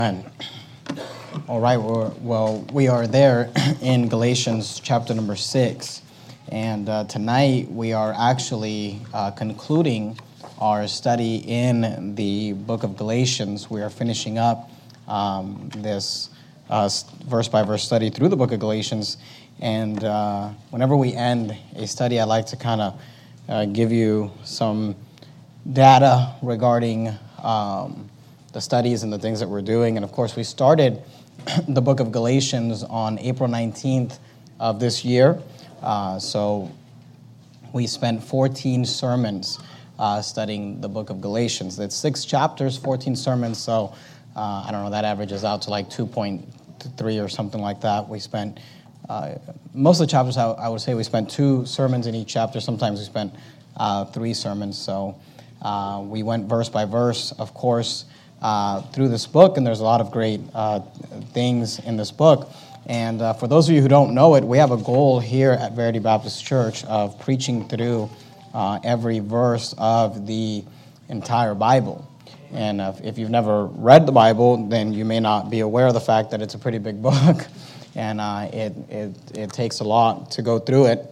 Amen. All right, we are there in Galatians chapter number 6, and tonight we are actually concluding our study in the book of Galatians. We are finishing up this verse-by-verse study through the book of Galatians, and whenever we end a study, I like to kind of give you some data regarding the studies and the things that we're doing. And of course, we started the book of Galatians on April 19th of this year. So we spent 14 sermons studying the book of Galatians. It's 6 chapters, 14 sermons. So I don't know, that averages out to like 2.3 or something like that. We spent, most of the chapters, I would say we spent 2 sermons in each chapter. Sometimes we spent 3 sermons. So we went verse by verse, of course, through this book, and there's a lot of great things in this book. And for those of you who don't know it, we have a goal here at Verity Baptist Church of preaching through every verse of the entire Bible. And if you've never read the Bible, then you may not be aware of the fact that it's a pretty big book, and it takes a lot to go through it.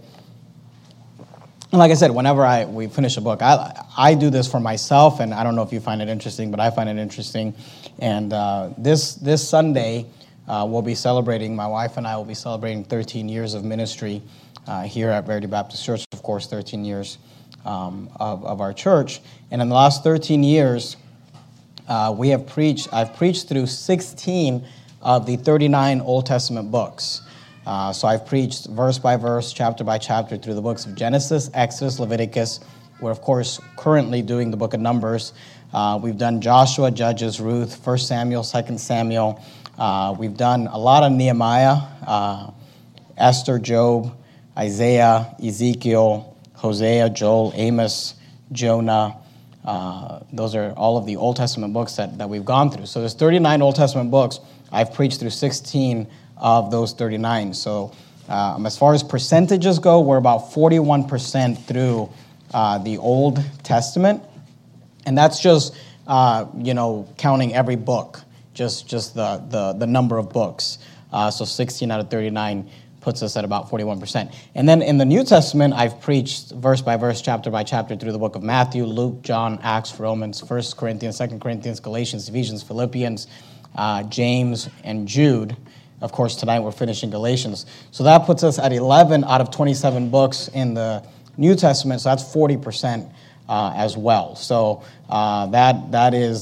And like I said, whenever we finish a book, I do this for myself, and I don't know if you find it interesting, but I find it interesting. And this Sunday, we'll be celebrating, my wife and I will be celebrating 13 years of ministry here at Verity Baptist Church, of course, 13 years of our church. And in the last 13 years, I've preached through 16 of the 39 Old Testament books. So I've preached verse by verse, chapter by chapter through the books of Genesis, Exodus, Leviticus. We're, of course, currently doing the book of Numbers. We've done Joshua, Judges, Ruth, 1 Samuel, 2 Samuel. We've done a lot of Nehemiah, Esther, Job, Isaiah, Ezekiel, Hosea, Joel, Amos, Jonah. Those are all of the Old Testament books that we've gone through. So there's 39 Old Testament books. I've preached through 16 of those 39. So as far as percentages go, we're about 41% through the Old Testament. And that's just, counting every book, just the number of books. So 16 out of 39 puts us at about 41%. And then in the New Testament, I've preached verse by verse, chapter by chapter through the book of Matthew, Luke, John, Acts, Romans, 1 Corinthians, 2 Corinthians, Galatians, Ephesians, Philippians, James, and Jude. Of course, tonight we're finishing Galatians. So that puts us at 11 out of 27 books in the New Testament. So that's 40% as well. So that is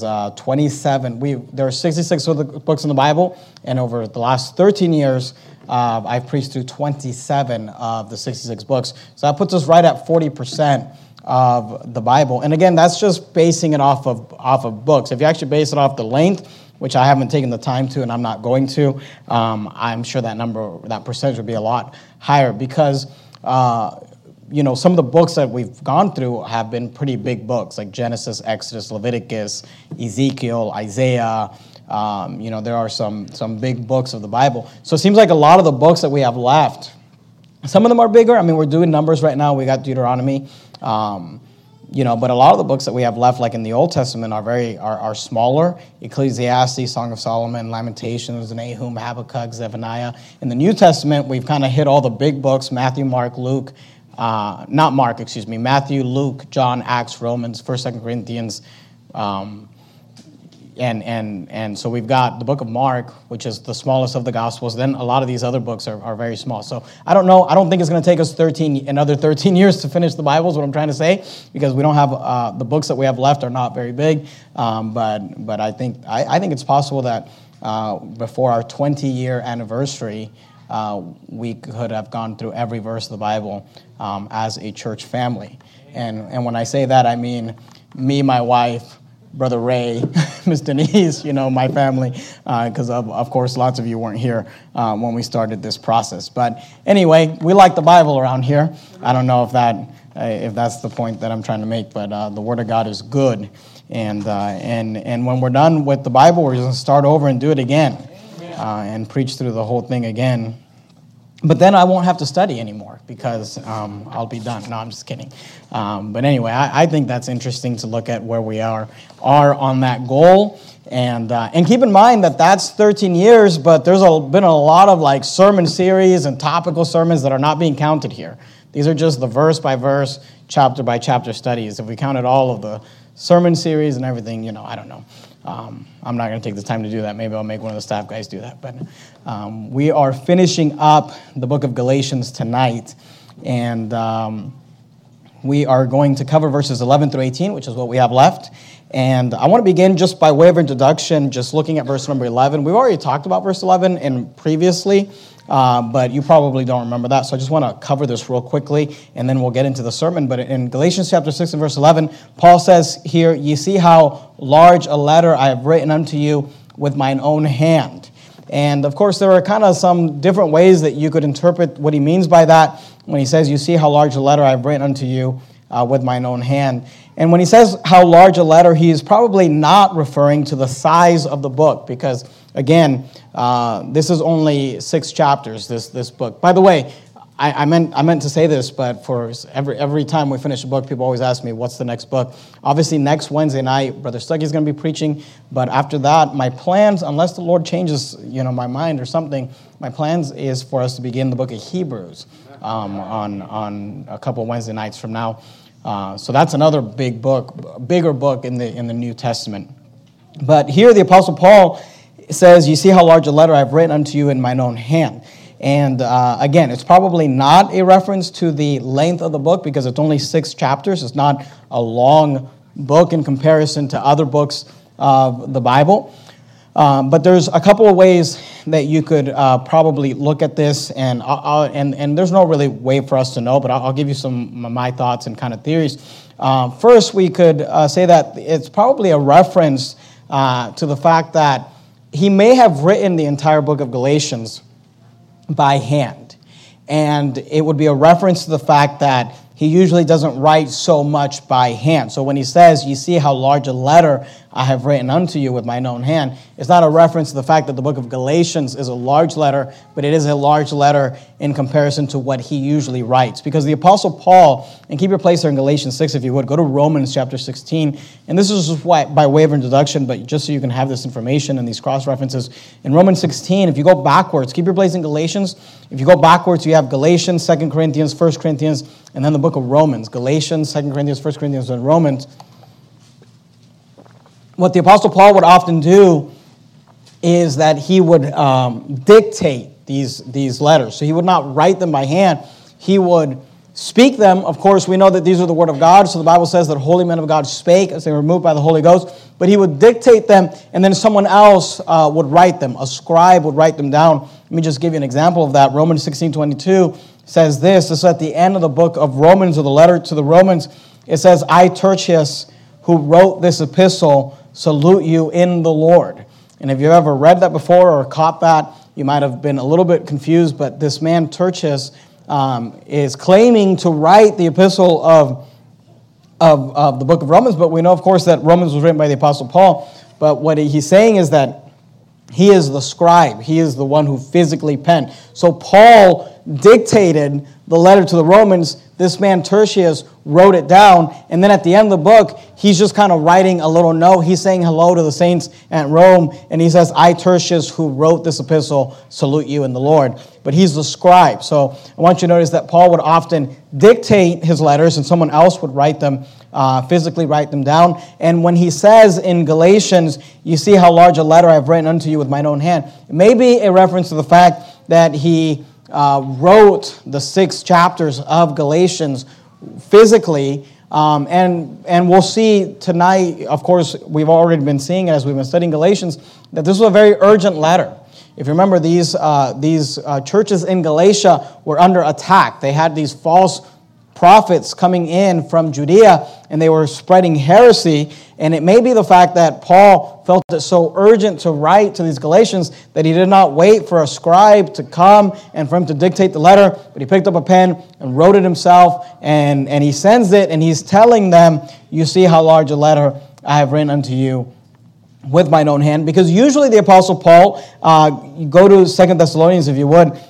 27. There are 66 of the books in the Bible, and over the last 13 years, I've preached through 27 of the 66 books. So that puts us right at 40% of the Bible. And again, that's just basing it off of books. If you actually base it off the length, which I haven't taken the time to, and I'm not going to, I'm sure that percentage would be a lot higher because, some of the books that we've gone through have been pretty big books, like Genesis, Exodus, Leviticus, Ezekiel, Isaiah. There are some big books of the Bible. So it seems like a lot of the books that we have left, some of them are bigger. I mean, we're doing Numbers right now. We got Deuteronomy. But a lot of the books that we have left, like in the Old Testament, are smaller. Ecclesiastes, Song of Solomon, Lamentations, Nahum, Habakkuk, Zephaniah. In the New Testament, we've kind of hit all the big books: Matthew, Luke, John, Acts, Romans, 1st, 2nd Corinthians. And so we've got the book of Mark, which is the smallest of the Gospels. Then a lot of these other books are very small. So I don't know. I don't think it's going to take us another 13 years to finish the Bible is what I'm trying to say, because we don't have the books that we have left are not very big. But I think it's possible that before our 20-year anniversary, we could have gone through every verse of the Bible as a church family. And when I say that, I mean me, my wife, Brother Ray, Miss Denise, my family, because of course lots of you weren't here when we started this process. But anyway, we like the Bible around here. I don't know if that's the point that I'm trying to make, but the Word of God is good. And when we're done with the Bible, we're going to start over and do it again and preach through the whole thing again. But then I won't have to study anymore because I'll be done. No, I'm just kidding. But anyway, I think that's interesting to look at where we are on that goal. And keep in mind that that's 13 years, but there's been a lot of like sermon series and topical sermons that are not being counted here. These are just the verse by verse, chapter by chapter studies. If we counted all of the sermon series and everything, I don't know. I'm not going to take the time to do that. Maybe I'll make one of the staff guys do that. But we are finishing up the book of Galatians tonight. And we are going to cover verses 11 through 18, which is what we have left. And I want to begin just by way of introduction, just looking at verse number 11. We've already talked about verse 11 previously, but you probably don't remember that. So I just want to cover this real quickly, and then we'll get into the sermon. But in Galatians chapter 6 and verse 11, Paul says here, "You see how large a letter I have written unto you with mine own hand." And of course, there are kind of some different ways that you could interpret what he means by that when he says, "You see how large a letter I have written unto you with mine own hand." And when he says how large a letter, he is probably not referring to the size of the book because, again, this is only 6 chapters, this book. By the way, I meant to say this, but for every time we finish a book, people always ask me, what's the next book? Obviously, next Wednesday night, Brother Stuckey is going to be preaching, but after that, my plans, unless the Lord changes my mind or something, my plans is for us to begin the book of Hebrews on a couple of Wednesday nights from now. So that's another bigger book in the New Testament. But here the Apostle Paul says, "You see how large a letter I have written unto you in mine own hand." And again, it's probably not a reference to the length of the book because it's only 6 chapters. It's not a long book in comparison to other books of the Bible. But there's a couple of ways that you could probably look at this, and there's no really way for us to know, but I'll give you some of my thoughts and kind of theories. First, we could say that it's probably a reference to the fact that he may have written the entire book of Galatians by hand, and it would be a reference to the fact that he usually doesn't write so much by hand. So when he says, "You see how large a letter I have written unto you with mine own hand," it's not a reference to the fact that the book of Galatians is a large letter, but it is a large letter in comparison to what he usually writes. Because the Apostle Paul, and keep your place there in Galatians 6 if you would, go to Romans chapter 16, and this is just by way of introduction, but just so you can have this information and these cross-references. In Romans 16, if you go backwards, keep your place in Galatians. If you go backwards, you have Galatians, 2 Corinthians, 1 Corinthians, and then the book of Romans. Galatians, 2 Corinthians, 1 Corinthians, and Romans. What the Apostle Paul would often do is that he would dictate these letters. So he would not write them by hand. He would speak them. Of course, we know that these are the word of God, so the Bible says that holy men of God spake as they were moved by the Holy Ghost. But he would dictate them, and then someone else would write them. A scribe would write them down. Let me just give you an example of that. Romans 16:22 says this. This is at the end of the book of Romans, or the letter to the Romans. It says, "I, Tertius, who wrote this epistle, salute you in the Lord." And if you've ever read that before or caught that, you might have been a little bit confused, but this man, Tertius, is claiming to write the epistle of the book of Romans, but we know, of course, that Romans was written by the Apostle Paul. But what he's saying is that he is the scribe. He is the one who physically penned. So Paul dictated the letter to the Romans. This man, Tertius, wrote it down. And then at the end of the book, he's just kind of writing a little note. He's saying hello to the saints at Rome. And he says, "I, Tertius, who wrote this epistle, salute you in the Lord." But he's the scribe. So I want you to notice that Paul would often dictate his letters and someone else would write them, physically write them down. And when he says in Galatians, "You see how large a letter I have written unto you with mine own hand," it may be a reference to the fact that he wrote the 6 chapters of Galatians physically, and we'll see tonight, of course, we've already been seeing as we've been studying Galatians, that this was a very urgent letter. If you remember, these churches in Galatia were under attack. They had these false prophets coming in from Judea, and they were spreading heresy. And it may be the fact that Paul felt it so urgent to write to these Galatians that he did not wait for a scribe to come and for him to dictate the letter, but he picked up a pen and wrote it himself, and he sends it, and he's telling them, "You see how large a letter I have written unto you with mine own hand." Because usually the Apostle Paul, you go to 2 Thessalonians if you would,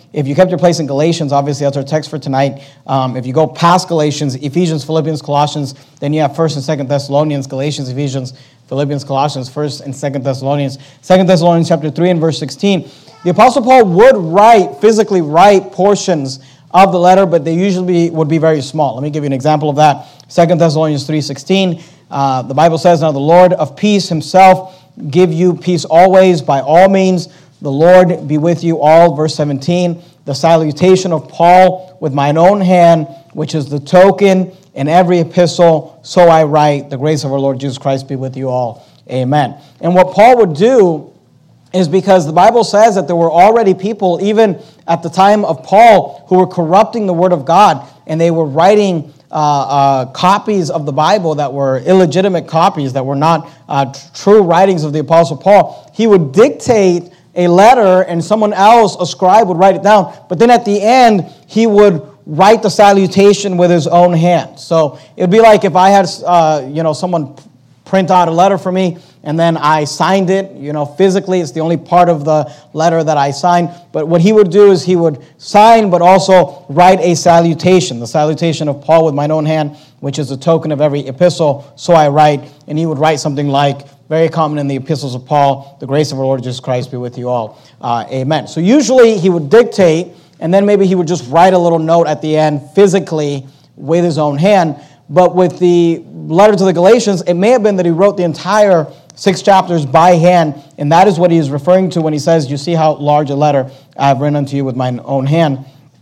if you kept your place in Galatians, obviously that's our text for tonight. If you go past Galatians, Ephesians, Philippians, Colossians, then you have 1st and 2nd Thessalonians, Galatians, Ephesians, Philippians, Colossians, 1st and 2nd Thessalonians. 2nd Thessalonians chapter 3 and verse 16. The Apostle Paul would physically write portions of the letter, but they usually would be very small. Let me give you an example of that. 2nd Thessalonians 3:16, the Bible says, "Now the Lord of peace himself give you peace always, by all means. The Lord be with you all." Verse 17, "The salutation of Paul with mine own hand, which is the token in every epistle, so I write. The grace of our Lord Jesus Christ be with you all. Amen." And what Paul would do is, because the Bible says that there were already people, even at the time of Paul, who were corrupting the Word of God, and they were writing copies of the Bible that were illegitimate copies, that were not true writings of the Apostle Paul. He would dictate a letter, and someone else, a scribe, would write it down. But then at the end, he would write the salutation with his own hand. So it would be like if I had, someone print out a letter for me, and then I signed it, physically. It's the only part of the letter that I signed. But what he would do is he would sign, but also write a salutation. The salutation of Paul with mine own hand, which is a token of every epistle, so I write. And he would write something like, very common in the epistles of Paul, "The grace of our Lord Jesus Christ be with you all. Amen." So usually he would dictate, and then maybe he would just write a little note at the end physically with his own hand. But with the letter to the Galatians, it may have been that he wrote the entire 6 chapters by hand, and that is what he is referring to when he says, "You see how large a letter I have written unto you with mine own hand."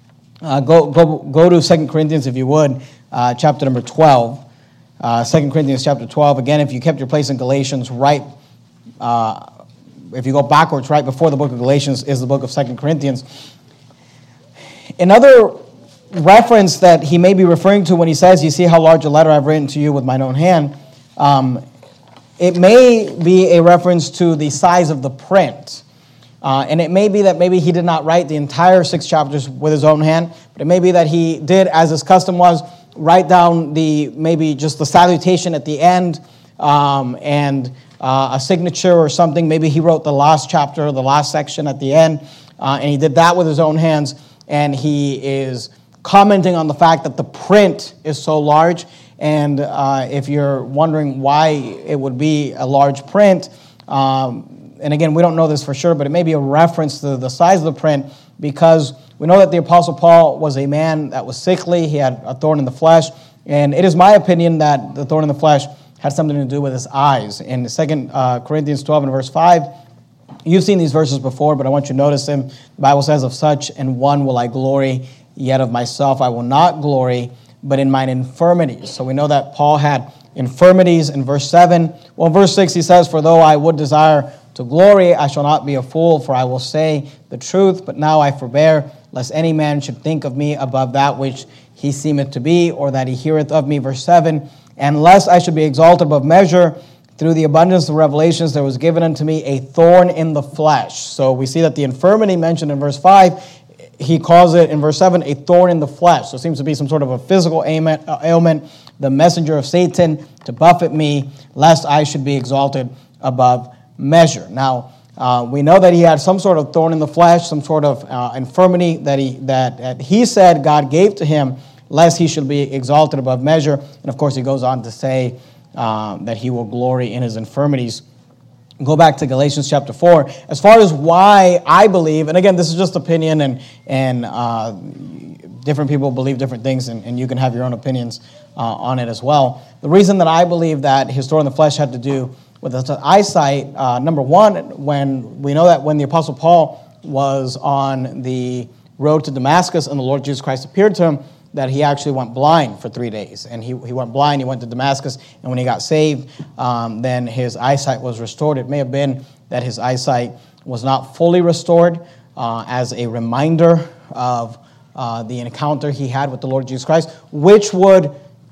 Go to 2 Corinthians, if you would, chapter number 12. 2 Corinthians chapter 12. Again, if you kept your place in Galatians, if you go backwards, right before the book of Galatians is the book of 2 Corinthians. Another reference that he may be referring to when he says, "You see how large a letter I've written to you with mine own hand," it may be a reference to the size of the print. And it may be that maybe he did not write the entire 6 chapters with his own hand, but it may be that he did, as his custom was, write down maybe just the salutation at the end, and a signature or something. Maybe he wrote the last chapter, the last section at the end, and he did that with his own hands, and he is commenting on the fact that the print is so large. And if you're wondering why it would be a large print, and again, we don't know this for sure, but it may be a reference to the size of the print, because we know that the Apostle Paul was a man that was sickly. He had a thorn in the flesh, and it is my opinion that the thorn in the flesh had something to do with his eyes. In 2 Corinthians 12 and verse 5, you've seen these verses before, but I want you to notice them. The Bible says, "Of such and one will I glory, yet of myself I will not glory, but in mine infirmities." So we know that Paul had infirmities in verse 7. Well, in verse 6 he says, "For though I would desire to glory, I shall not be a fool, for I will say the truth, but now I forbear, lest any man should think of me above that which he seemeth to be, or that he heareth of me." Verse 7, "And lest I should be exalted above measure, through the abundance of revelations there was given unto me a thorn in the flesh." So we see that the infirmity mentioned in verse 5, he calls it in verse 7 a thorn in the flesh. So it seems to be some sort of a physical ailment, the messenger of Satan to buffet me, lest I should be exalted above measure. Now, we know that he had some sort of thorn in the flesh, some sort of infirmity that he said God gave to him, lest he should be exalted above measure. And of course, he goes on to say that he will glory in his infirmities. Go back to Galatians chapter 4. As far as why I believe, and again, this is just opinion, and different people believe different things, and you can have your own opinions on it as well. The reason that I believe that his thorn in the flesh had to do with his eyesight, number one, when we know that when the Apostle Paul was on the road to Damascus and the Lord Jesus Christ appeared to him, that he actually went blind for 3 days. And he went blind, he went to Damascus, and when he got saved, then his eyesight was restored. It may have been that his eyesight was not fully restored as a reminder of the encounter he had with the Lord Jesus Christ, which would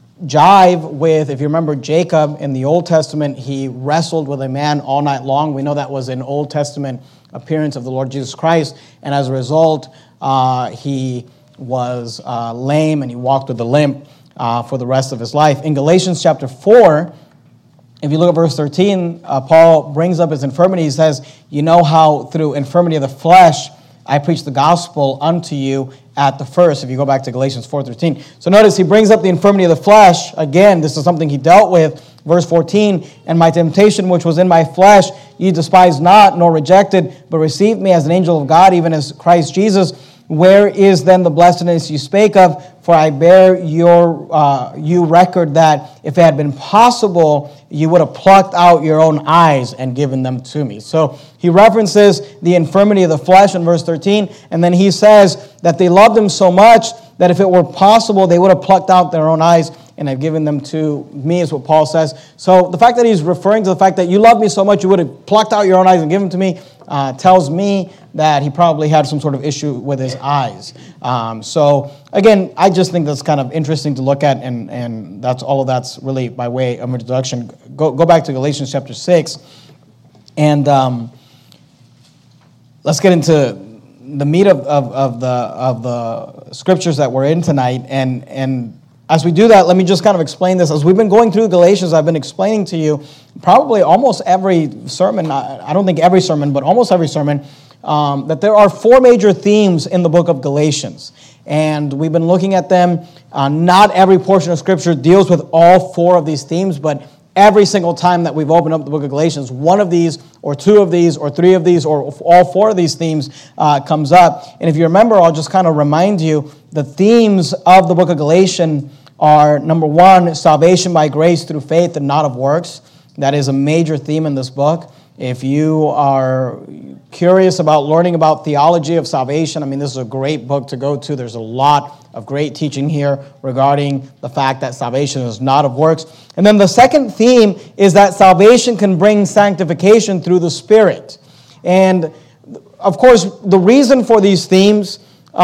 jive with, if you remember Jacob in the Old Testament, he wrestled with a man all night long. We know that was an Old Testament appearance of the Lord Jesus Christ, and as a result, he was lame, and he walked with a limp for the rest of his life. In Galatians chapter 4, if you look at verse 13, Paul brings up his infirmity. He says, "You know how through infirmity of the flesh I preached the gospel unto you at the first, if you go back to Galatians 4:13. So notice he brings up the infirmity of the flesh. Again, this is something he dealt with. Verse 14, and my temptation which was in my flesh, ye despised not, nor rejected, but received me as an angel of God, even as Christ Jesus. Where is then the blessedness you spake of? For I bear you record that if it had been possible, you would have plucked out your own eyes and given them to me. So he references the infirmity of the flesh in verse 13, and then he says that they loved him so much that if it were possible, they would have plucked out their own eyes and have given them to me, is what Paul says. So the fact that he's referring to the fact that you love me so much, you would have plucked out your own eyes and given them to me, tells me that he probably had some sort of issue with his eyes. So again, I just think that's kind of interesting to look at, and that's all of that's really by way of introduction. Go back to Galatians chapter 6, and let's get into the meat of the scriptures that we're in tonight, and as we do that, let me just kind of explain this. As we've been going through Galatians, I've been explaining to you probably almost every sermon, I don't think every sermon, but almost every sermon, that there are four major themes in the book of Galatians. And we've been looking at them. Not every portion of Scripture deals with all four of these themes, but every single time that we've opened up the book of Galatians, one of these, or two of these, or three of these, or all four of these themes comes up. And if you remember, I'll just kind of remind you, the themes of the book of Galatians are, number one, salvation by grace through faith and not of works. That is a major theme in this book. If you are curious about learning about theology of salvation, I mean, this is a great book to go to. There's a lot of great teaching here regarding the fact that salvation is not of works. And then the second theme is that salvation can bring sanctification through the Spirit. And, of course, the reason for these themes,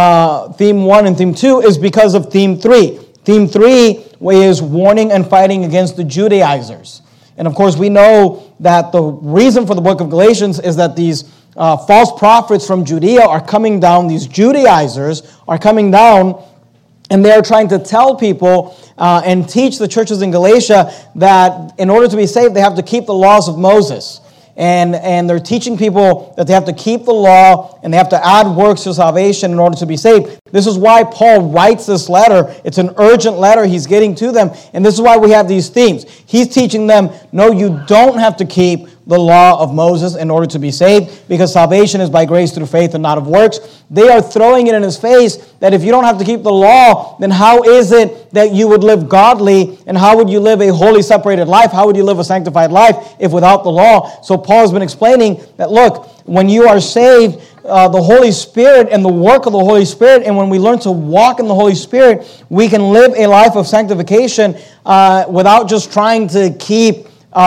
theme 1 and theme 2, is because of theme 3. Theme 3 is warning and fighting against the Judaizers. And of course, we know that the reason for the book of Galatians is that these false prophets from Judea are coming down, these Judaizers are coming down, and they're trying to tell people and teach the churches in Galatia that in order to be saved, they have to keep the laws of Moses. And they're teaching people that they have to keep the law and they have to add works to salvation in order to be saved. This is why Paul writes this letter. It's an urgent letter he's getting to them. And this is why we have these themes. He's teaching them, no, you don't have to keep the law of Moses in order to be saved, because salvation is by grace through faith and not of works. They are throwing it in his face that if you don't have to keep the law, then how is it that you would live godly, and how would you live a holy separated life? How would you live a sanctified life if without the law? So Paul has been explaining that, look, when you are saved, the Holy Spirit and the work of the Holy Spirit, and when we learn to walk in the Holy Spirit, we can live a life of sanctification without just trying to keep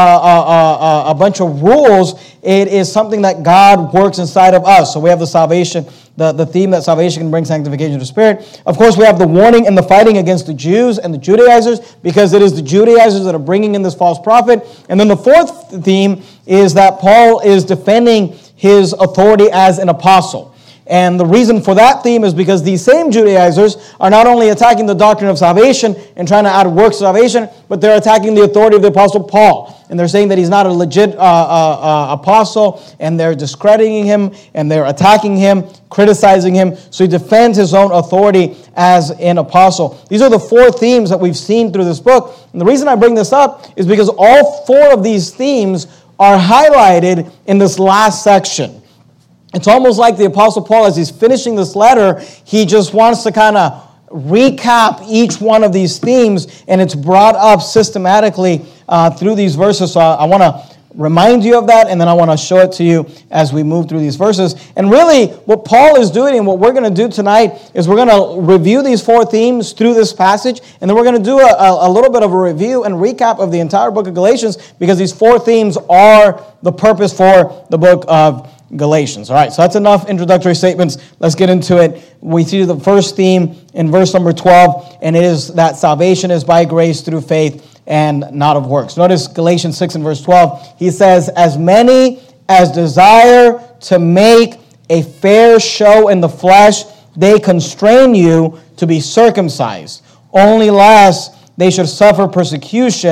a bunch of rules. It is something that God works inside of us. So we have the salvation, the theme that salvation can bring sanctification to the Spirit. Of course, we have the warning and the fighting against the Jews and the Judaizers, because it is the Judaizers that are bringing in this false prophet. And then the fourth theme is that Paul is defending his authority as an apostle. And the reason for that theme is because these same Judaizers are not only attacking the doctrine of salvation and trying to add works to salvation, but they're attacking the authority of the Apostle Paul. And they're saying that he's not a legit apostle, and they're discrediting him, and they're attacking him, criticizing him. So he defends his own authority as an apostle. These are the four themes that we've seen through this book. And the reason I bring this up is because all four of these themes are highlighted in this last section. It's almost like the Apostle Paul, as he's finishing this letter, he just wants to kind of recap each one of these themes, and it's brought up systematically through these verses. So I want to remind you of that, and then I want to show it to you as we move through these verses. And really, what Paul is doing and what we're going to do tonight is we're going to review these four themes through this passage, and then we're going to do a little bit of a review and recap of the entire book of Galatians, because these four themes are the purpose for the book of Galatians. All right, so that's enough introductory statements. Let's get into it. We see the first theme in verse number 12, and it is that salvation is by grace through faith and not of works. Notice Galatians 6 and verse 12. He says, as many as desire to make a fair show in the flesh, they constrain you to be circumcised, only lest they should suffer persecution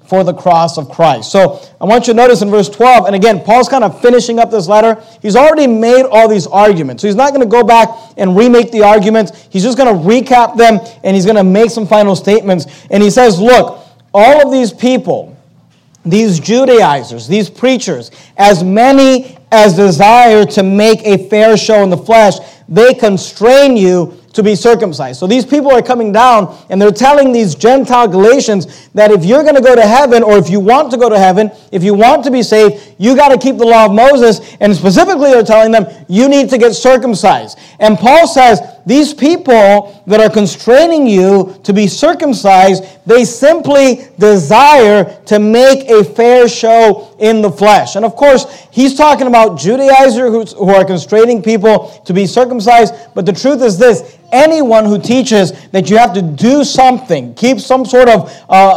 for the cross of Christ. So I want you to notice in verse 12, and again, Paul's kind of finishing up this letter. He's already made all these arguments. So he's not going to go back and remake the arguments. He's just going to recap them, and he's going to make some final statements. And he says, look, all of these people, these Judaizers, these preachers, as many as desire to make a fair show in the flesh, they constrain you to be circumcised. So these people are coming down and they're telling these Gentile Galatians that if you're going to go to heaven, or if you want to go to heaven, if you want to be saved, you got to keep the law of Moses. And specifically they're telling them, you need to get circumcised. And Paul says, these people that are constraining you to be circumcised, they simply desire to make a fair show in the flesh. And of course, he's talking about Judaizers who are constraining people to be circumcised. But the truth is this: anyone who teaches that you have to do something, keep some sort of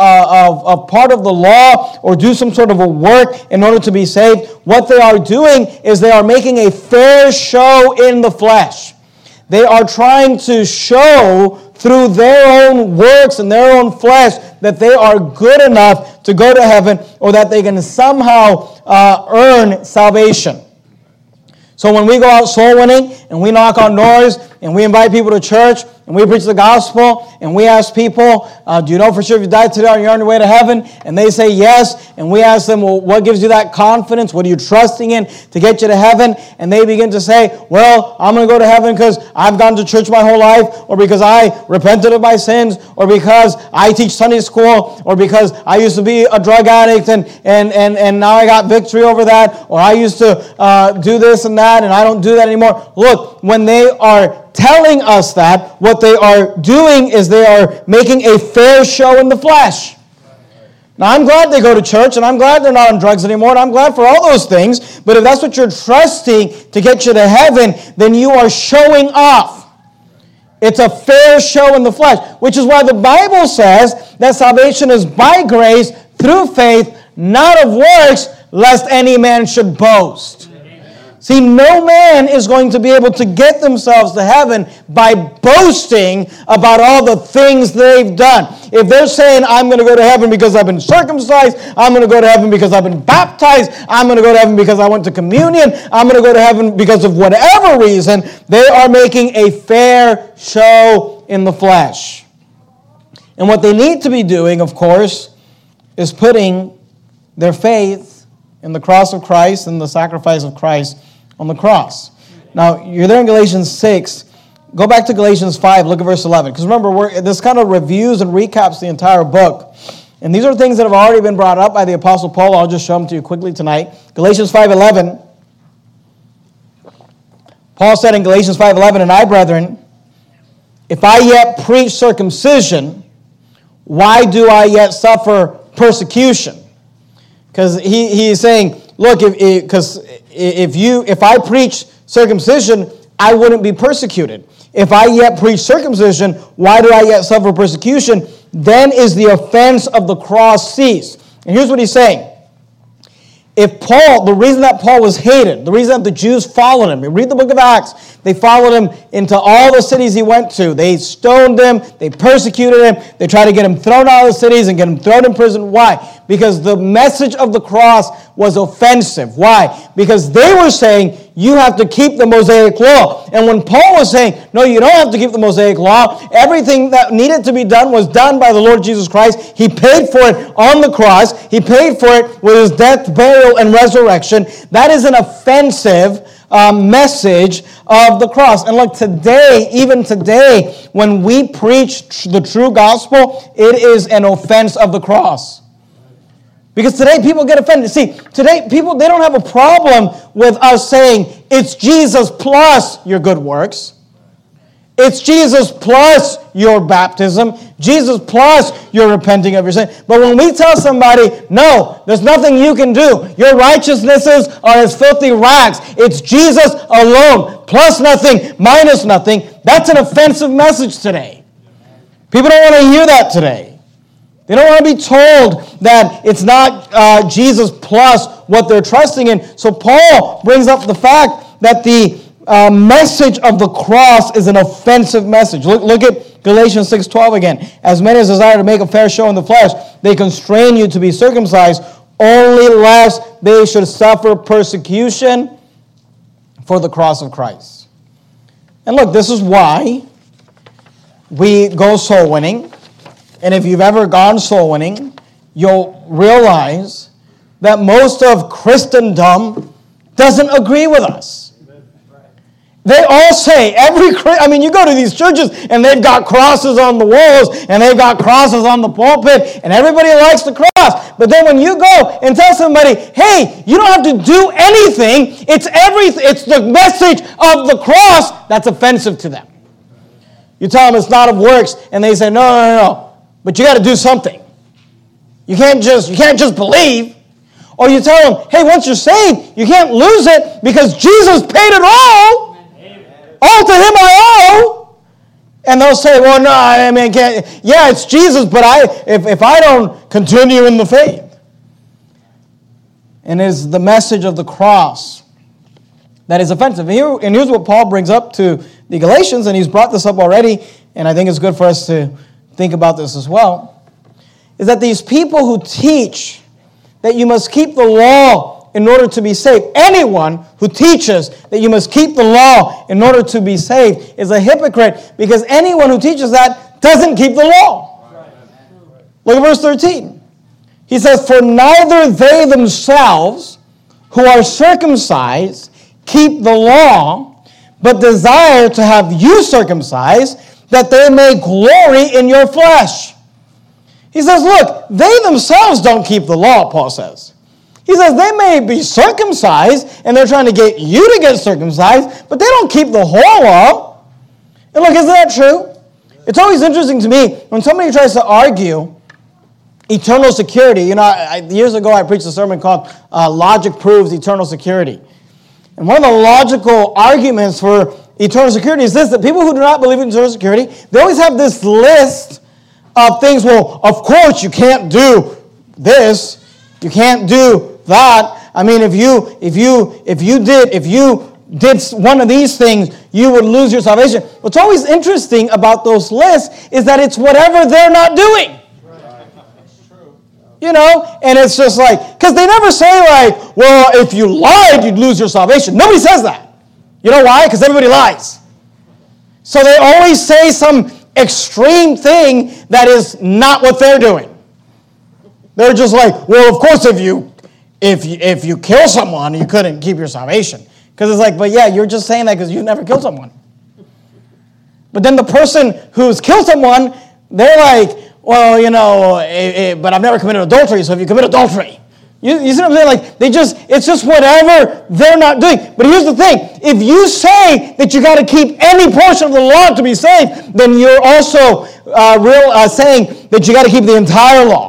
part of the law, or do some sort of a work in order to be saved, what they are doing is they are making a fair show in the flesh. They are trying to show through their own works and their own flesh that they are good enough to go to heaven, or that they can somehow earn salvation. So when we go out soul winning and we knock on doors and we invite people to church and we preach the gospel and we ask people, do you know for sure if you died today, you're on your way to heaven? And they say yes. And we ask them, well, what gives you that confidence? What are you trusting in to get you to heaven? And they begin to say, well, I'm going to go to heaven because I've gone to church my whole life, or because I repented of my sins, or because I teach Sunday school, or because I used to be a drug addict and now I got victory over that, or I used to do this and that and I don't do that anymore. Look, when they are telling us that, what they are doing is they are making a fair show in the flesh. Now, I'm glad they go to church, and I'm glad they're not on drugs anymore, and I'm glad for all those things, but if that's what you're trusting to get you to heaven, then you are showing off. It's a fair show in the flesh, which is why the Bible says that salvation is by grace, through faith, not of works, lest any man should boast. See, no man is going to be able to get themselves to heaven by boasting about all the things they've done. If they're saying, I'm going to go to heaven because I've been circumcised, I'm going to go to heaven because I've been baptized, I'm going to go to heaven because I went to communion, I'm going to go to heaven because of whatever reason, they are making a fair show in the flesh. And what they need to be doing, of course, is putting their faith in the cross of Christ and the sacrifice of Christ on the cross. Now, you're there in Galatians 6. Go back to Galatians 5, look at verse 11. Because remember, this kind of reviews and recaps the entire book. And these are things that have already been brought up by the Apostle Paul. I'll just show them to you quickly tonight. Galatians 5:11. Paul said in Galatians 5:11, and I, brethren, if I yet preach circumcision, why do I yet suffer persecution? Because he's saying, look, if I preach circumcision, I wouldn't be persecuted. If I yet preach circumcision, why do I yet suffer persecution? Then is the offense of the cross ceased. And here's what he's saying. If Paul, the reason that Paul was hated, the reason that the Jews followed him, you read the book of Acts, they followed him into all the cities he went to. They stoned him, they persecuted him, they tried to get him thrown out of the cities and get him thrown in prison. Why? Because the message of the cross was offensive. Why? Because they were saying, you have to keep the Mosaic law. And when Paul was saying, no, you don't have to keep the Mosaic law, everything that needed to be done was done by the Lord Jesus Christ. He paid for it on the cross. He paid for it with his death, burial, and resurrection. That is an offensive message of the cross. And look, today, even today, when we preach the true gospel, it is an offense of the cross. Because today people get offended. See, today people, they don't have a problem with us saying, it's Jesus plus your good works. It's Jesus plus your baptism. Jesus plus your repenting of your sin. But when we tell somebody, no, there's nothing you can do. Your righteousnesses are as filthy rags. It's Jesus alone, plus nothing, minus nothing. That's an offensive message today. People don't want to hear that today. They don't want to be told that it's not Jesus plus what they're trusting in. So Paul brings up the fact that the message of the cross is an offensive message. Look at Galatians 6:12 again. As many as desire to make a fair show in the flesh, they constrain you to be circumcised, only lest they should suffer persecution for the cross of Christ. And look, this is why we go soul winning. And if you've ever gone soul winning, you'll realize that most of Christendom doesn't agree with us. They all say, you go to these churches and they've got crosses on the walls and they've got crosses on the pulpit and everybody likes the cross. But then when you go and tell somebody, hey, you don't have to do anything, it's the message of the cross, that's offensive to them. You tell them it's not of works and they say, no, but you got to do something. You can't just believe. Or you tell them, hey, once you're saved, you can't lose it because Jesus paid it all. All to him I owe. And they'll say, well, no, it's Jesus, but if I don't continue in the faith. And it's the message of the cross that is offensive. And here's what Paul brings up to the Galatians, and he's brought this up already, and I think it's good for us to think about this as well, is that these people who teach that you must keep the law in order to be saved, anyone who teaches that you must keep the law in order to be saved is a hypocrite, because anyone who teaches that doesn't keep the law. Look at verse 13. He says, for neither they themselves who are circumcised keep the law, but desire to have you circumcised, that they may glory in your flesh. He says, look, they themselves don't keep the law, Paul says. He says they may be circumcised, and they're trying to get you to get circumcised, but they don't keep the whole law. And look, isn't that true? It's always interesting to me when somebody tries to argue eternal security. Years ago I preached a sermon called Logic Proves Eternal Security. And one of the logical arguments for eternal security is this, that people who do not believe in eternal security, they always have this list of things. Well, of course you can't do this. You can't do that. I mean, if you did one of these things, you would lose your salvation. What's always interesting about those lists is that it's whatever they're not doing. And it's just like, because they never say like, well, if you lied, you'd lose your salvation. Nobody says that. You know why? Because everybody lies. So they always say some extreme thing that is not what they're doing. They're just like, well, of course, if you kill someone, you couldn't keep your salvation. Because it's like, but yeah, you're just saying that because you never killed someone. But then the person who's killed someone, they're like, well, but I've never committed adultery, so if you commit adultery. You see what I'm saying? Like, it's just whatever they're not doing. But here's the thing. If you say that you got to keep any portion of the law to be saved, then you're also saying that you got to keep the entire law.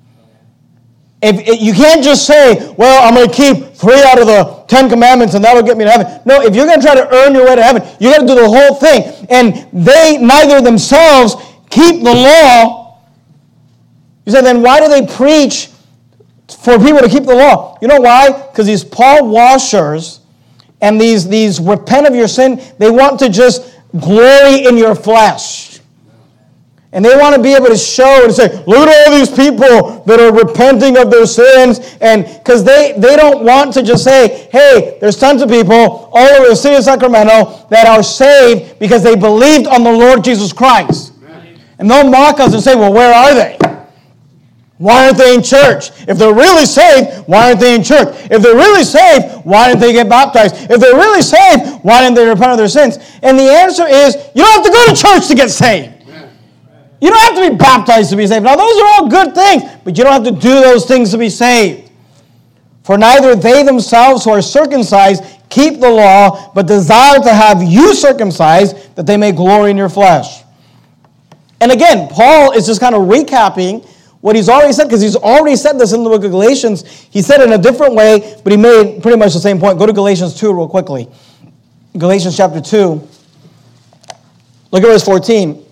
You can't just say, well, I'm going to keep 3 out of the 10 commandments and that'll get me to heaven. No, if you're going to try to earn your way to heaven, you got to do the whole thing. And they neither themselves keep the law. You say, then why do they preach for people to keep the law? You know why? Because these Paul washers and these repent of your sin, they want to just glory in your flesh. And they want to be able to show and say, look at all these people that are repenting of their sins. And because they don't want to just say, hey, there's tons of people all over the city of Sacramento that are saved because they believed on the Lord Jesus Christ. Amen. And they'll mock us and say, well, where are they? Why aren't they in church? If they're really saved, why aren't they in church? If they're really saved, why didn't they get baptized? If they're really saved, why didn't they repent of their sins? And the answer is, you don't have to go to church to get saved. You don't have to be baptized to be saved. Now, those are all good things, but you don't have to do those things to be saved. For neither they themselves who are circumcised keep the law, but desire to have you circumcised, that they may glory in your flesh. And again, Paul is just kind of recapping what he's already said, because he's already said this in the book of Galatians. He said it in a different way, but he made pretty much the same point. Go to Galatians 2 real quickly. Galatians chapter 2. Look at verse 14.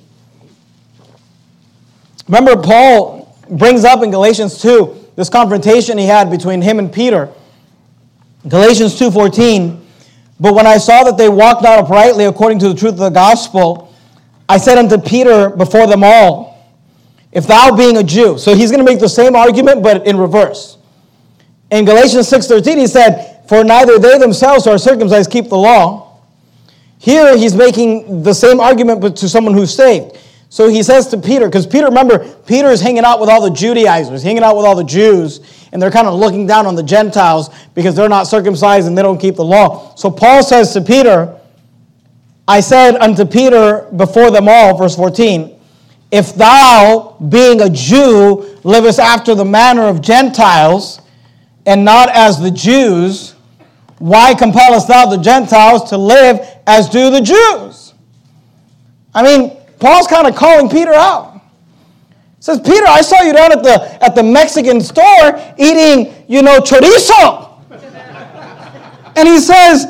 Remember, Paul brings up in Galatians 2 this confrontation he had between him and Peter. Galatians 2:14, But when I saw that they walked not uprightly according to the truth of the gospel, I said unto Peter before them all, if thou being a Jew, so he's going to make the same argument, but in reverse. In Galatians 6:13, he said, for neither they themselves who are circumcised keep the law. Here he's making the same argument, but to someone who's saved. So he says to Peter, because Peter, remember, Peter is hanging out with all the Judaizers, hanging out with all the Jews, and they're kind of looking down on the Gentiles because they're not circumcised and they don't keep the law. So Paul says to Peter, I said unto Peter before them all, verse 14, if thou, being a Jew, livest after the manner of Gentiles, and not as the Jews, why compellest thou the Gentiles to live as do the Jews? I mean, Paul's kind of calling Peter out. He says, Peter, I saw you down at the Mexican store eating, chorizo. And he says,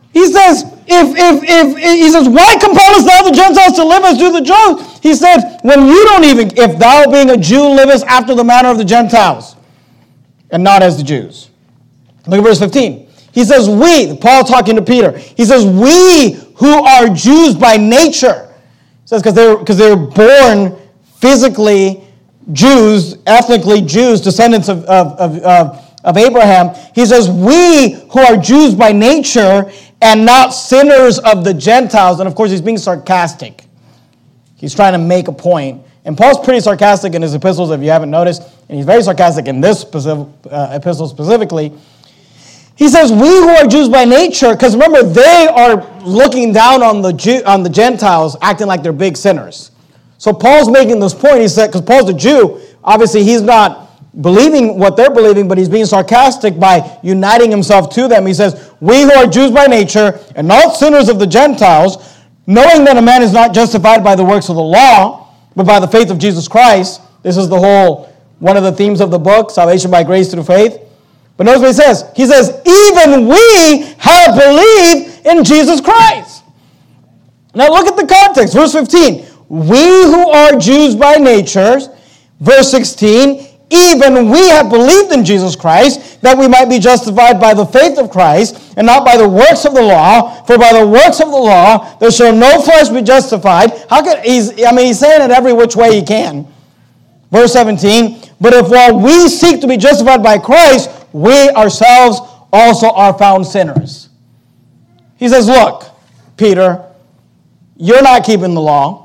why compellest thou the Gentiles to live as do the Jews? He said, if thou being a Jew livest after the manner of the Gentiles, and not as the Jews. Look at verse 15. He says, Paul talking to Peter, he says, we who are Jews by nature, he says, because they're born physically Jews, ethnically Jews, descendants of Abraham. He says, we who are Jews by nature and not sinners of the Gentiles. And of course, he's being sarcastic. He's trying to make a point. And Paul's pretty sarcastic in his epistles, if you haven't noticed. And he's very sarcastic in this epistle specifically. He says, we who are Jews by nature, because remember, they are looking down on the Gentiles, acting like they're big sinners. So Paul's making this point. He said, because Paul's a Jew, obviously he's not believing what they're believing, but he's being sarcastic by uniting himself to them. He says, we who are Jews by nature, and not sinners of the Gentiles, knowing that a man is not justified by the works of the law, but by the faith of Jesus Christ. This is one of the themes of the book, salvation by grace through faith. But notice what he says. He says, even we have believed in Jesus Christ. Now look at the context. Verse 15. We who are Jews by nature. Verse 16. Even we have believed in Jesus Christ, that we might be justified by the faith of Christ, and not by the works of the law. For by the works of the law, there shall no flesh be justified. He's saying it every which way he can. Verse 17. But if while we seek to be justified by Christ, we ourselves also are found sinners. He says, look, Peter, you're not keeping the law.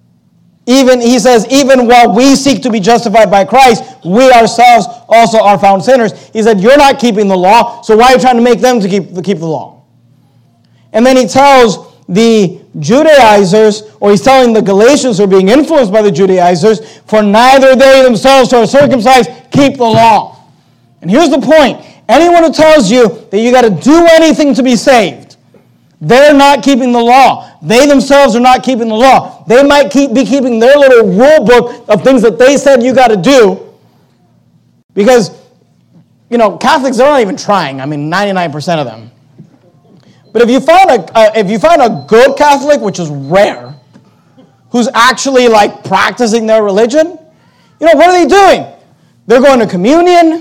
He says, even while we seek to be justified by Christ, we ourselves also are found sinners. He said, you're not keeping the law, so why are you trying to make them to keep the law? And then he tells the Judaizers, or he's telling the Galatians who are being influenced by the Judaizers, for neither they themselves who are circumcised keep the law. And here's the point. Anyone who tells you that you got to do anything to be saved, they're not keeping the law. They themselves are not keeping the law. They might be keeping their little rule book of things that they said you got to do. Because, Catholics, they're not even trying. 99% of them. But if you find a good Catholic, which is rare, who's actually practicing their religion, what are they doing? They're going to communion.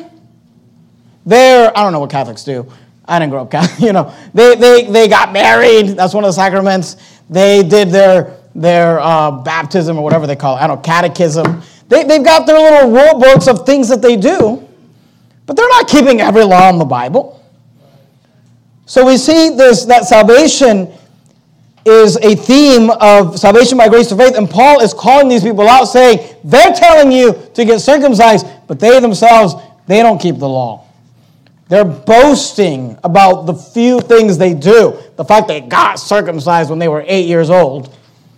I don't know what Catholics do. I didn't grow up Catholic. They got married. That's one of the sacraments. They did their baptism or whatever they call it. I don't know, catechism. They've got their little rule books of things that they do, but they're not keeping every law in the Bible. So we see that salvation is a theme of salvation by grace through faith, and Paul is calling these people out, saying they're telling you to get circumcised, but they themselves, they don't keep the law. They're boasting about the few things they do. The fact they got circumcised when they were 8 years old.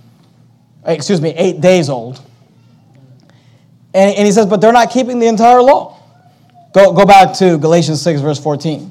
8 days old. And he says, but they're not keeping the entire law. Go back to Galatians 6, verse 14.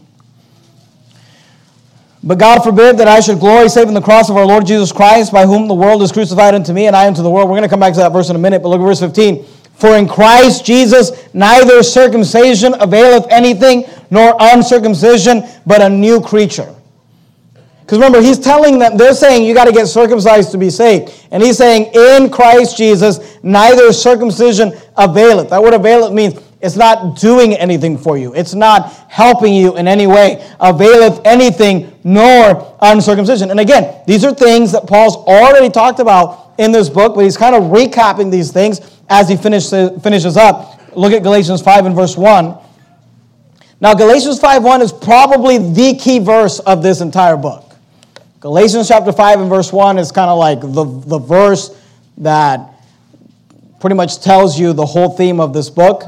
But God forbid that I should glory save in the cross of our Lord Jesus Christ, by whom the world is crucified unto me, and I unto the world. We're going to come back to that verse in a minute, but look at verse 15. For in Christ Jesus neither circumcision availeth anything, nor uncircumcision, but a new creature. Because remember, he's telling them, they're saying you got to get circumcised to be saved. And he's saying, in Christ Jesus, neither circumcision availeth. That word availeth means it's not doing anything for you. It's not helping you in any way. Availeth anything, nor uncircumcision. And again, these are things that Paul's already talked about in this book, but he's kind of recapping these things as he finishes up. Look at Galatians 5 and verse 1. Now, Galatians 5:1 is probably the key verse of this entire book. Galatians chapter 5 and verse 1 is kind of like the verse that pretty much tells you the whole theme of this book.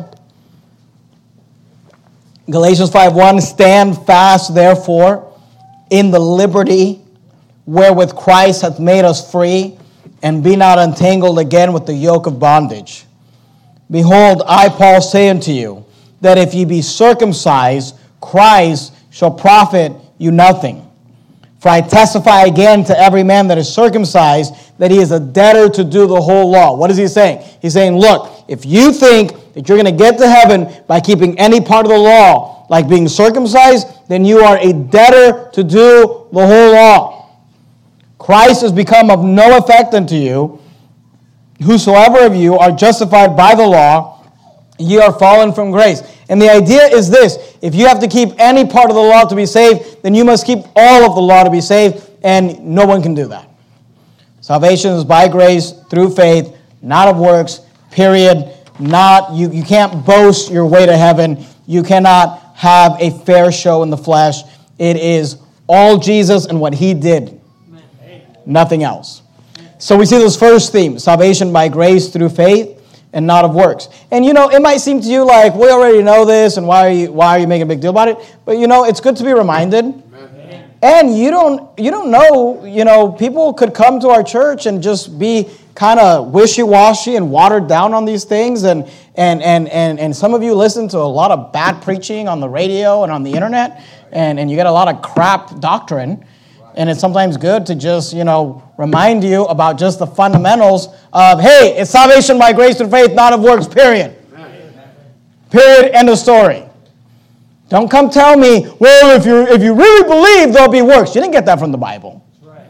Galatians 5:1, stand fast, therefore, in the liberty wherewith Christ hath made us free, and be not entangled again with the yoke of bondage. Behold, I, Paul, say unto you, that if ye be circumcised, Christ shall profit you nothing. For I testify again to every man that is circumcised, that he is a debtor to do the whole law. What is he saying? He's saying, look, if you think that you're going to get to heaven by keeping any part of the law, like being circumcised, then you are a debtor to do the whole law. Christ has become of no effect unto you. Whosoever of you are justified by the law, ye are fallen from grace. And the idea is this: if you have to keep any part of the law to be saved, then you must keep all of the law to be saved, and no one can do that. Salvation is by grace, through faith, not of works, period. You can't boast your way to heaven. You cannot have a fair show in the flesh. It is all Jesus and what he did. Amen. Nothing else. So we see this first theme, salvation by grace through faith and not of works. And it might seem to you like, we already know this, and why are you making a big deal about it? But it's good to be reminded. Amen. And you don't know, people could come to our church and just be kind of wishy-washy and watered down on these things, and some of you listen to a lot of bad preaching on the radio and on the internet, and you get a lot of crap doctrine. And it's sometimes good to just, remind you about just the fundamentals of, hey, it's salvation by grace through faith, not of works, period. Amen. Period, end of story. Don't come tell me, well, if you really believe, there'll be works. You didn't get that from the Bible.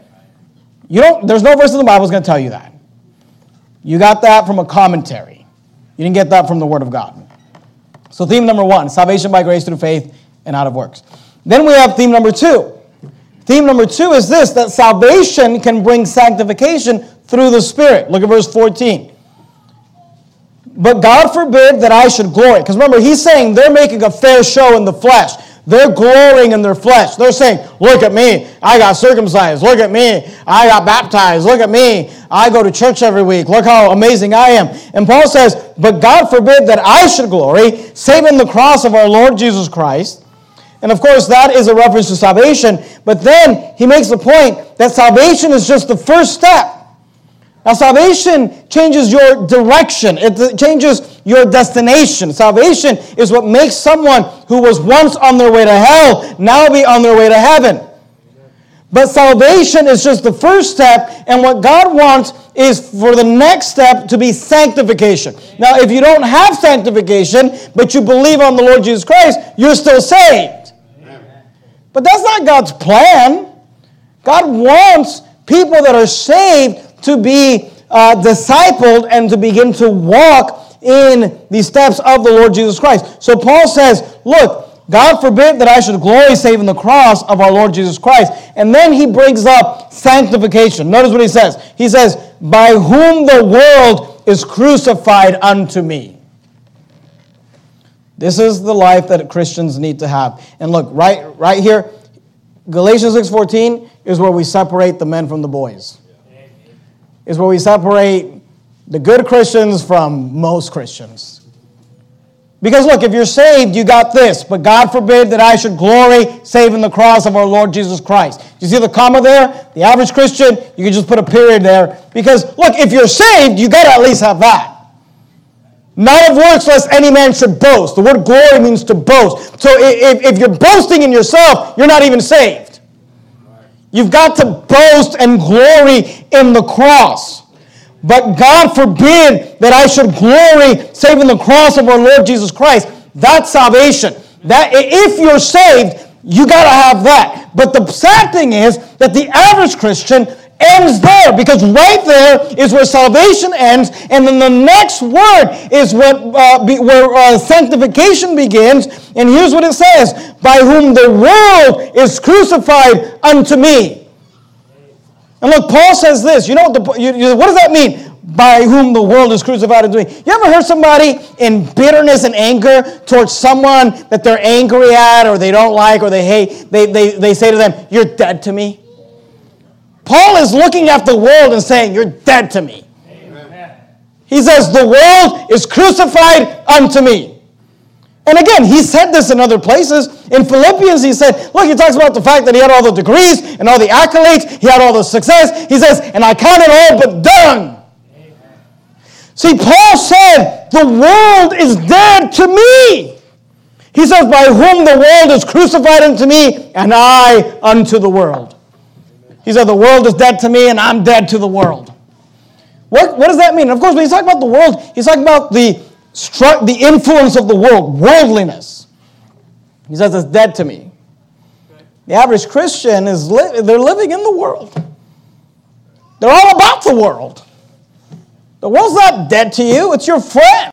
There's no verse in the Bible that's going to tell you that. You got that from a commentary. You didn't get that from the Word of God. So theme number 1, salvation by grace through faith and not of works. Then we have theme number 2. Theme number 2 is this, that salvation can bring sanctification through the Spirit. Look at verse 14. But God forbid that I should glory. Because remember, he's saying they're making a fair show in the flesh. They're glorying in their flesh. They're saying, look at me. I got circumcised. Look at me. I got baptized. Look at me. I go to church every week. Look how amazing I am. And Paul says, but God forbid that I should glory, save in the cross of our Lord Jesus Christ. And of course, that is a reference to salvation. But then he makes the point that salvation is just the first step. Now, salvation changes your direction. It changes your destination. Salvation is what makes someone who was once on their way to hell now be on their way to heaven. But salvation is just the first step, and what God wants is for the next step to be sanctification. Now, if you don't have sanctification, but you believe on the Lord Jesus Christ, you're still saved. But that's not God's plan. God wants people that are saved to be discipled and to begin to walk in the steps of the Lord Jesus Christ. So Paul says, look, God forbid that I should glory save in the cross of our Lord Jesus Christ. And then he brings up sanctification. Notice what he says. He says, by whom the world is crucified unto me. This is the life that Christians need to have. And look, right here, Galatians 6:14 is where we separate the men from the boys. Is where we separate the good Christians from most Christians. Because look, if you're saved, you got this. But God forbid that I should glory save in the cross of our Lord Jesus Christ. You see the comma there? The average Christian, you can just put a period there. Because look, if you're saved, you got to at least have that. Not of works, lest any man should boast. The word glory means to boast. So if you're boasting in yourself, you're not even saved. You've got to boast and glory in the cross. But God forbid that I should glory save in the cross of our Lord Jesus Christ. That's salvation. That if you're saved, you got to have that. But the sad thing is that the average Christian ends there, because right there is where salvation ends, and then the next word is where sanctification begins. And here's what it says: by whom the world is crucified unto me. And look, Paul says this. You know what does that mean? By whom the world is crucified unto me. You ever heard somebody in bitterness and anger towards someone that they're angry at, or they don't like, or they hate? They say to them, "You're dead to me." Paul is looking at the world and saying, "You're dead to me." Amen. He says, "The world is crucified unto me." And again, he said this in other places. In Philippians, he said, look, he talks about the fact that he had all the degrees and all the accolades. He had all the success. He says, "And I count it all but done." Amen. See, Paul said, the world is dead to me. He says, by whom the world is crucified unto me, and I unto the world. He said, the world is dead to me, and I'm dead to the world. What does that mean? And of course, when he's talking about the world, he's talking about the influence of the world, worldliness. He says it's dead to me. The average Christian they're living in the world. They're all about the world. The world's not dead to you, it's your friend.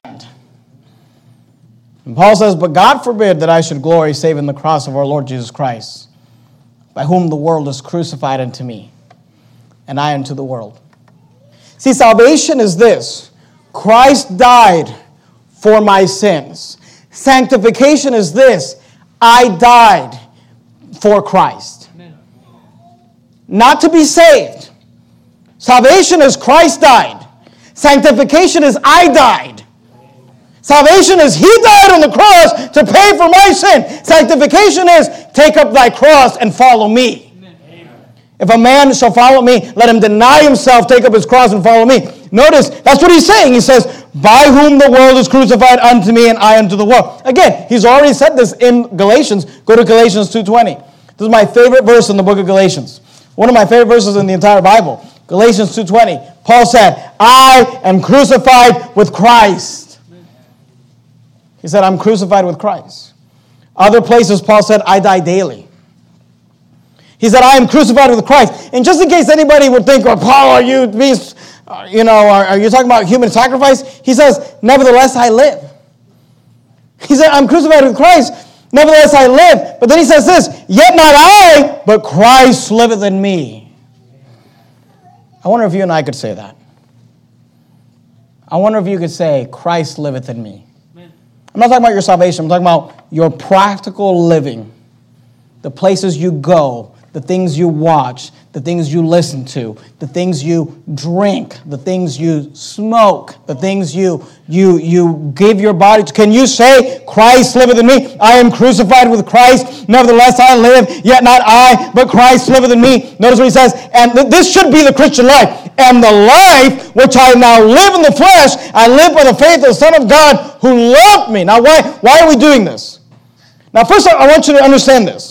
And Paul says, but God forbid that I should glory save in the cross of our Lord Jesus Christ, by whom the world is crucified unto me, and I unto the world. See, salvation is this: Christ died for my sins. Sanctification is this: I died for Christ. Amen. Not to be saved. Salvation is Christ died. Sanctification is I died. Salvation is He died on the cross to pay for my sin. Sanctification is take up thy cross and follow me. Amen. If a man shall follow me, let him deny himself, take up his cross and follow me. Notice, that's what he's saying. He says, by whom the world is crucified unto me, and I unto the world. Again, he's already said this in Galatians. Go to Galatians 2:20. This is my favorite verse in the book of Galatians. One of my favorite verses in the entire Bible. Galatians 2:20. Paul said, I am crucified with Christ. He said, I'm crucified with Christ. Other places, Paul said, I die daily. He said, I am crucified with Christ. And just in case anybody would think, well, Paul, are you talking about human sacrifice? He says, nevertheless I live. He said, I'm crucified with Christ. Nevertheless I live. But then he says this, yet not I, but Christ liveth in me. I wonder if you and I could say that. I wonder if you could say, Christ liveth in me. Amen. I'm not talking about your salvation. I'm talking about your practical living. The places you go, the things you watch, the things you listen to, the things you drink, the things you smoke, the things you give your body to. Can you say, Christ liveth in me? I am crucified with Christ. Nevertheless I live, yet not I, but Christ liveth in me. Notice what he says, and this should be the Christian life. And the life which I now live in the flesh, I live by the faith of the Son of God who loved me. Now why are we doing this? Now first I want you to understand this.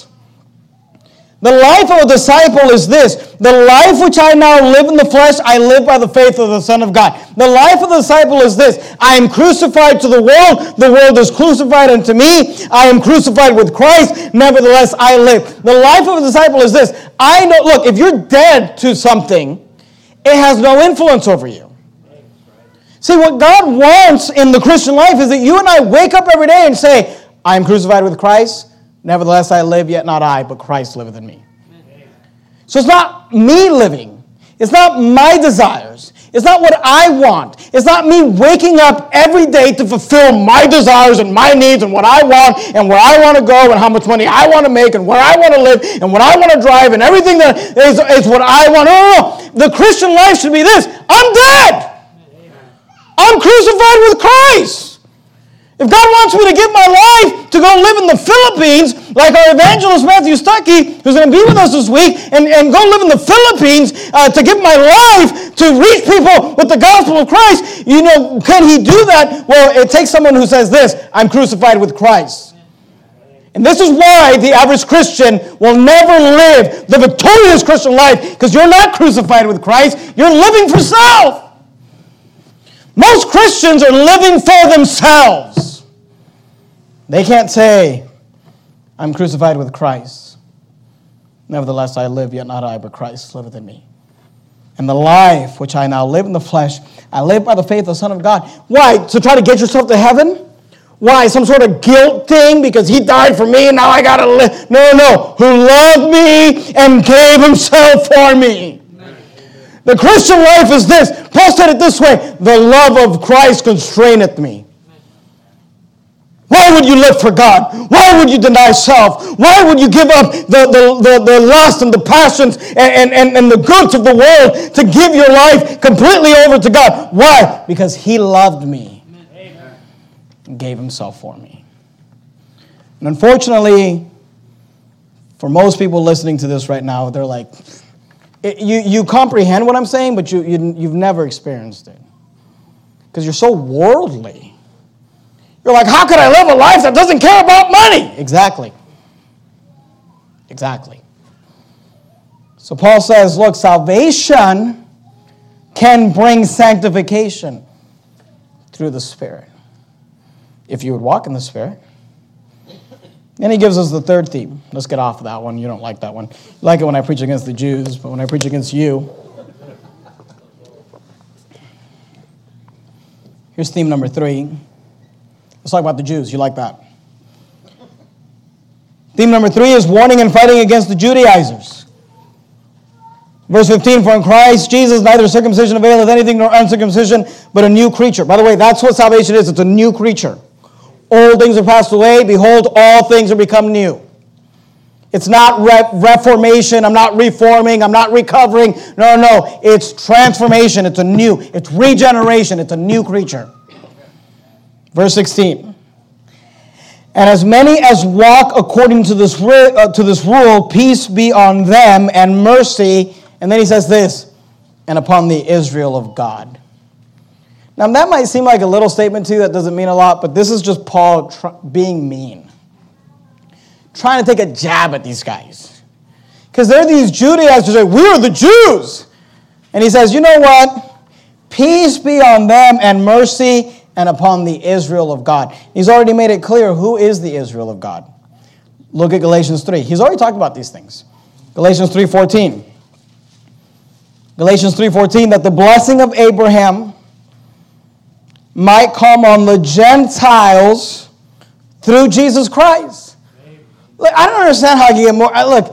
The life of a disciple is this. The life which I now live in the flesh, I live by the faith of the Son of God. The life of the disciple is this. I am crucified to the world is crucified unto me. I am crucified with Christ, nevertheless I live. The life of a disciple is this. I know, look, if you're dead to something, it has no influence over you. See, what God wants in the Christian life is that you and I wake up every day and say, I am crucified with Christ. Nevertheless, I live, yet not I, but Christ liveth in me. Amen. So it's not me living. It's not my desires. It's not what I want. It's not me waking up every day to fulfill my desires and my needs and what I want and where I want to go and how much money I want to make and where I want to live and what I want to drive and everything that is what I want. No. The Christian life should be this. I'm dead. I'm crucified with Christ. If God wants me to give my life to go live in the Philippines, like our evangelist Matthew Stuckey, who's going to be with us this week, and go live in the Philippines to give my life to reach people with the gospel of Christ, can he do that? Well, it takes someone who says this, I'm crucified with Christ. And this is why the average Christian will never live the victorious Christian life, because you're not crucified with Christ, you're living for self. Most Christians are living for themselves. They can't say, I'm crucified with Christ. Nevertheless, I live, yet not I, but Christ liveth in me. And the life which I now live in the flesh, I live by the faith of the Son of God. Why? To try to get yourself to heaven? Why? Some sort of guilt thing because he died for me and now I got to live? No. Who loved me and gave himself for me. The Christian life is this. Paul said it this way. The love of Christ constraineth me. Why would you live for God? Why would you deny self? Why would you give up the lust and the passions and the goods of the world to give your life completely over to God? Why? Because he loved me and gave himself for me. And unfortunately, for most people listening to this right now, they're like, you comprehend what I'm saying, but you've never experienced it. Because you're so worldly. You're like, how could I live a life that doesn't care about money? Exactly. So Paul says, look, salvation can bring sanctification through the Spirit. If you would walk in the Spirit. And he gives us the third theme. Let's get off of that one. You don't like that one. You like it when I preach against the Jews, but when I preach against you. Here's theme number 3. Let's talk about the Jews. You like that? Theme number 3 is warning and fighting against the Judaizers. Verse 15, for in Christ Jesus neither circumcision availeth anything nor uncircumcision, but a new creature. By the way, that's what salvation is. It's a new creature. Old things are passed away. Behold, all things are become new. It's not reformation. I'm not reforming. I'm not recovering. No. It's transformation. It's regeneration. It's a new creature. Verse 16. And as many as walk according to this rule, peace be on them and mercy. And then he says this, and upon the Israel of God. Now, that might seem like a little statement to you that doesn't mean a lot, but this is just Paul being mean. Trying to take a jab at these guys. Because they're these Judaizers who say, we are the Jews. And he says, you know what? Peace be on them and mercy and upon the Israel of God. He's already made it clear who is the Israel of God. Look at Galatians 3. He's already talked about these things. Galatians 3:14. Galatians 3:14, that the blessing of Abraham might come on the Gentiles through Jesus Christ. Look, I don't understand how you get more. Look,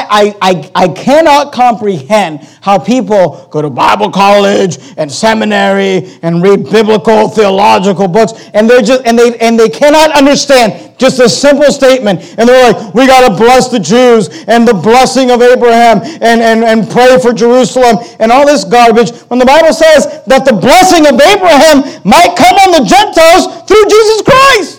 I cannot comprehend how people go to Bible college and seminary and read biblical theological books and they cannot understand just a simple statement, and they're like, we got to bless the Jews and the blessing of Abraham and pray for Jerusalem and all this garbage, when the Bible says that the blessing of Abraham might come on the Gentiles through Jesus Christ.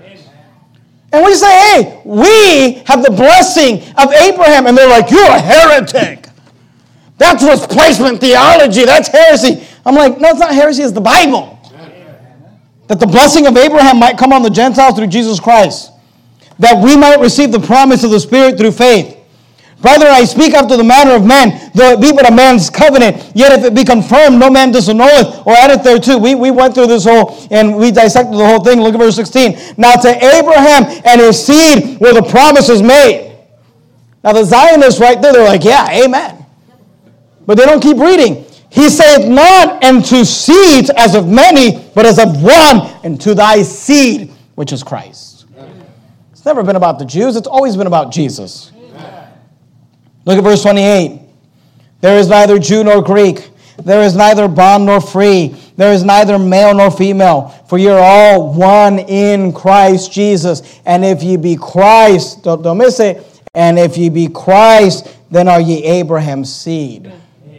And we say, hey, we have the blessing of Abraham. And they're like, you're a heretic. That's replacement theology. That's heresy. I'm like, no, it's not heresy. It's the Bible. That the blessing of Abraham might come on the Gentiles through Jesus Christ. That we might receive the promise of the Spirit through faith. Brethren, I speak after the manner of men, though it be but a man's covenant. Yet if it be confirmed, no man disannulleth or addeth thereto. We went through this whole, and we dissected the whole thing. Look at verse 16. Now to Abraham and his seed were the promises made. Now the Zionists right there, they're like, yeah, amen. But they don't keep reading. He saith not unto seeds as of many, but as of one, and to thy seed, which is Christ. It's never been about the Jews. It's always been about Jesus. Look at verse 28. There is neither Jew nor Greek. There is neither bond nor free. There is neither male nor female. For you are all one in Christ Jesus. And if ye be Christ, don't miss it. And if ye be Christ, then are ye Abraham's seed.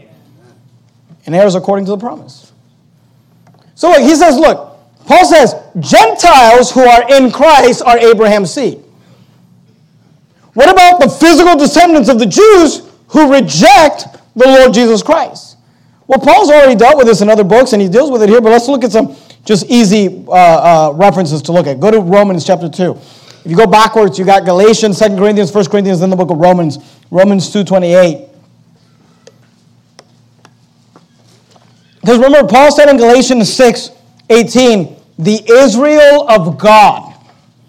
And heirs according to the promise. So look, he says, look, Paul says, Gentiles who are in Christ are Abraham's seed. What about the physical descendants of the Jews who reject the Lord Jesus Christ? Well, Paul's already dealt with this in other books, and he deals with it here, but let's look at some just easy references to look at. Go to Romans chapter 2. If you go backwards, you got Galatians, 2 Corinthians, 1 Corinthians, then the book of Romans, Romans 2:28. Because remember, Paul said in Galatians 6:18, the Israel of God.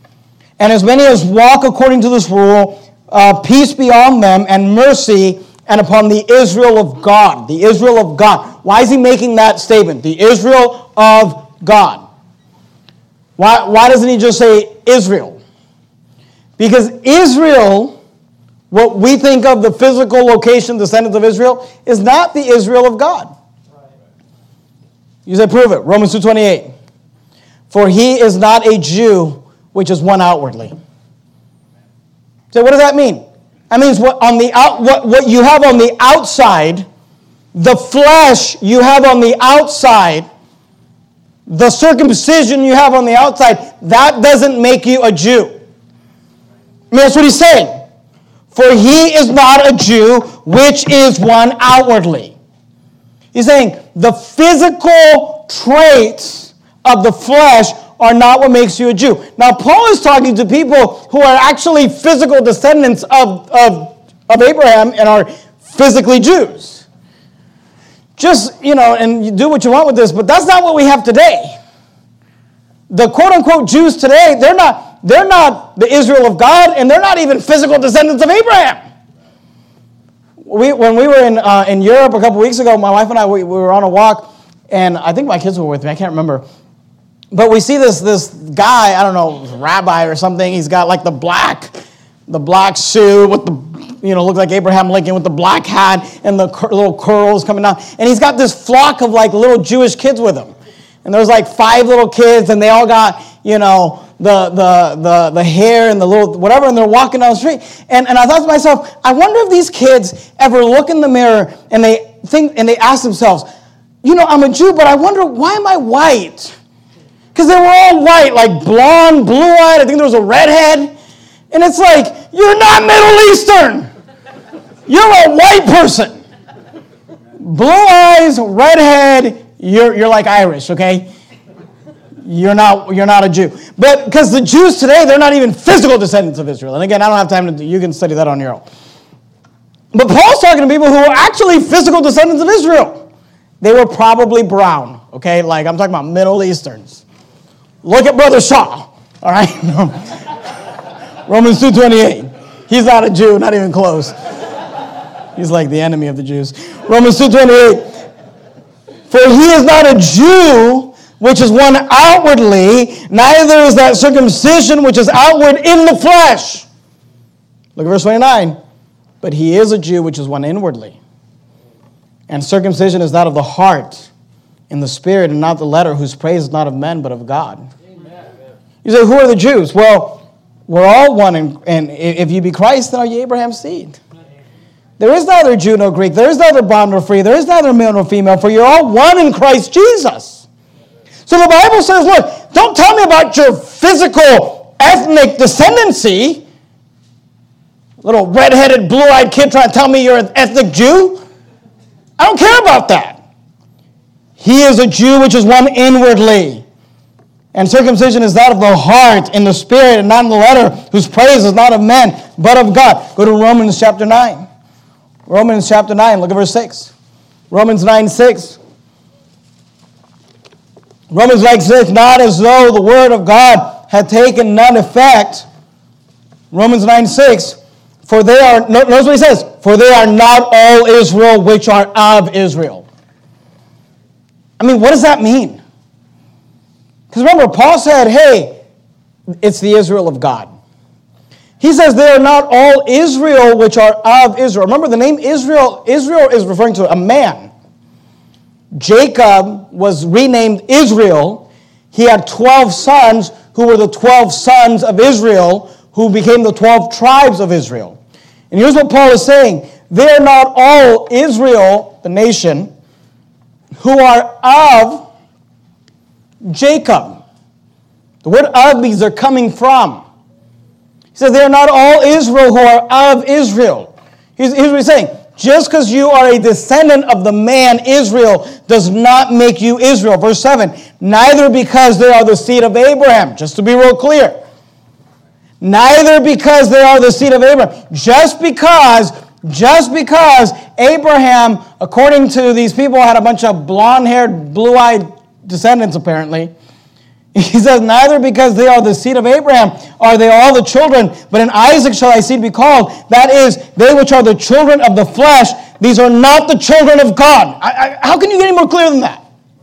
And as many as walk according to this rule, peace be on them and mercy and upon the Israel of God. The Israel of God. Why is he making that statement? The Israel of God. Why doesn't he just say Israel? Because Israel, what we think of the physical location, descendants of Israel, is not the Israel of God. You say, prove it. Romans 2:28. For he is not a Jew, which is one outwardly. So what does that mean? That means what you have on the outside, the flesh you have on the outside, the circumcision you have on the outside, that doesn't make you a Jew. I mean, that's what he's saying. For he is not a Jew, which is one outwardly. He's saying the physical traits of the flesh are not what makes you a Jew. Now, Paul is talking to people who are actually physical descendants of Abraham and are physically Jews. Just, and you do what you want with this, but that's not what we have today. The quote-unquote Jews today, they're not the Israel of God, and they're not even physical descendants of Abraham. When we were in Europe a couple weeks ago, my wife and I, we were on a walk, and I think my kids were with me, I can't remember. But we see this guy, I don't know, rabbi or something. He's got like the black suit with the, looks like Abraham Lincoln with the black hat and the little curls coming down. And he's got this flock of like little Jewish kids with him. And there's like 5 little kids, and they all got, the hair and the little whatever, and they're walking down the street. And I thought to myself, I wonder if these kids ever look in the mirror and they ask themselves, I'm a Jew, but I wonder, why am I white? Because they were all white, like blonde, blue-eyed. I think there was a redhead. And it's like, you're not Middle Eastern. You're a white person. Blue eyes, redhead, you're like Irish, okay? You're not a Jew. But because the Jews today, they're not even physical descendants of Israel. And again, I don't have time you can study that on your own. But Paul's talking to people who are actually physical descendants of Israel. They were probably brown, okay? Like, I'm talking about Middle Easterns. Look at Brother Shaw, all right? Romans 2:28. He's not a Jew, not even close. He's like the enemy of the Jews. Romans 2:28. For he is not a Jew, which is one outwardly, neither is that circumcision which is outward in the flesh. Look at verse 29. But he is a Jew, which is one inwardly. And circumcision is that of the heart, in the spirit, and not the letter, whose praise is not of men, but of God. Amen. You say, who are the Jews? Well, we're all one, and if you be Christ, then are you Abraham's seed. There is neither Jew nor Greek. There is neither bond nor free. There is neither male nor female, for you're all one in Christ Jesus. So the Bible says, look, don't tell me about your physical, ethnic descendancy. Little red-headed, blue-eyed kid trying to tell me you're an ethnic Jew. I don't care about that. He is a Jew, which is one inwardly. And circumcision is that of the heart, in the spirit, and not in the letter, whose praise is not of men, but of God. Go to Romans chapter 9. Romans chapter 9, look at verse 6. Romans 9:6. Romans 9:6, not as though the word of God had taken none effect. Romans 9:6, for they are, notice what he says, for they are not all Israel which are of Israel. I mean, what does that mean? Because remember, Paul said, hey, it's the Israel of God. He says they are not all Israel which are of Israel. Remember, the name Israel is referring to a man. Jacob was renamed Israel. He had 12 sons who were the 12 sons of Israel, who became the 12 tribes of Israel. And here's what Paul is saying. They are not all Israel, the nation, who are of Jacob. The word of means they're coming from. He says they are not all Israel who are of Israel. Here's what he's saying. Just because you are a descendant of the man Israel does not make you Israel. Verse 7, neither because they are the seed of Abraham. Just to be real clear. Neither because they are the seed of Abraham. Just because Abraham, according to these people, had a bunch of blonde-haired, blue-eyed descendants apparently, He says, neither because they are the seed of Abraham are they all the children, but in Isaac shall thy seed be called. That is, they which are the children of the flesh, these are not the children of God. How can you get any more clear than that?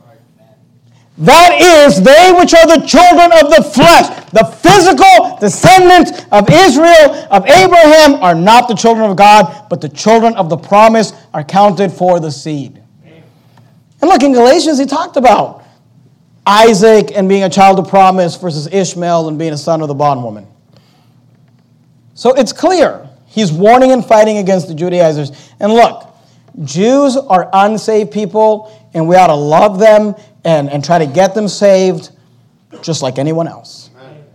That is, they which are the children of the flesh, the physical descendants of Israel, of Abraham, are not the children of God, but the children of the promise are counted for the seed. And look, in Galatians, he talked about Isaac and being a child of promise versus Ishmael and being a son of the bondwoman. So it's clear. He's warning and fighting against the Judaizers. And look, Jews are unsaved people, and we ought to love them and try to get them saved just like anyone else.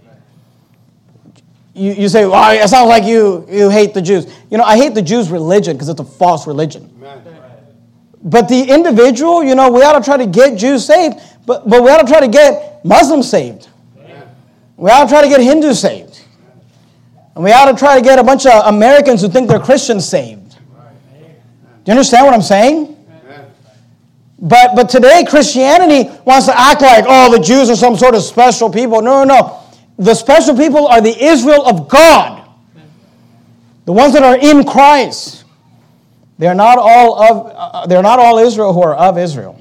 You say, well, it sounds like you hate the Jews. You know, I hate the Jews' religion because it's a false religion. But the individual, we ought to try to get Jews saved, but we ought to try to get Muslims saved. We ought to try to get Hindus saved. And we ought to try to get a bunch of Americans who think they're Christians saved. Do you understand what I'm saying? But today, Christianity wants to act like, the Jews are some sort of special people. No. The special people are the Israel of God. The ones that are in Christ. They're not all Israel who are of Israel.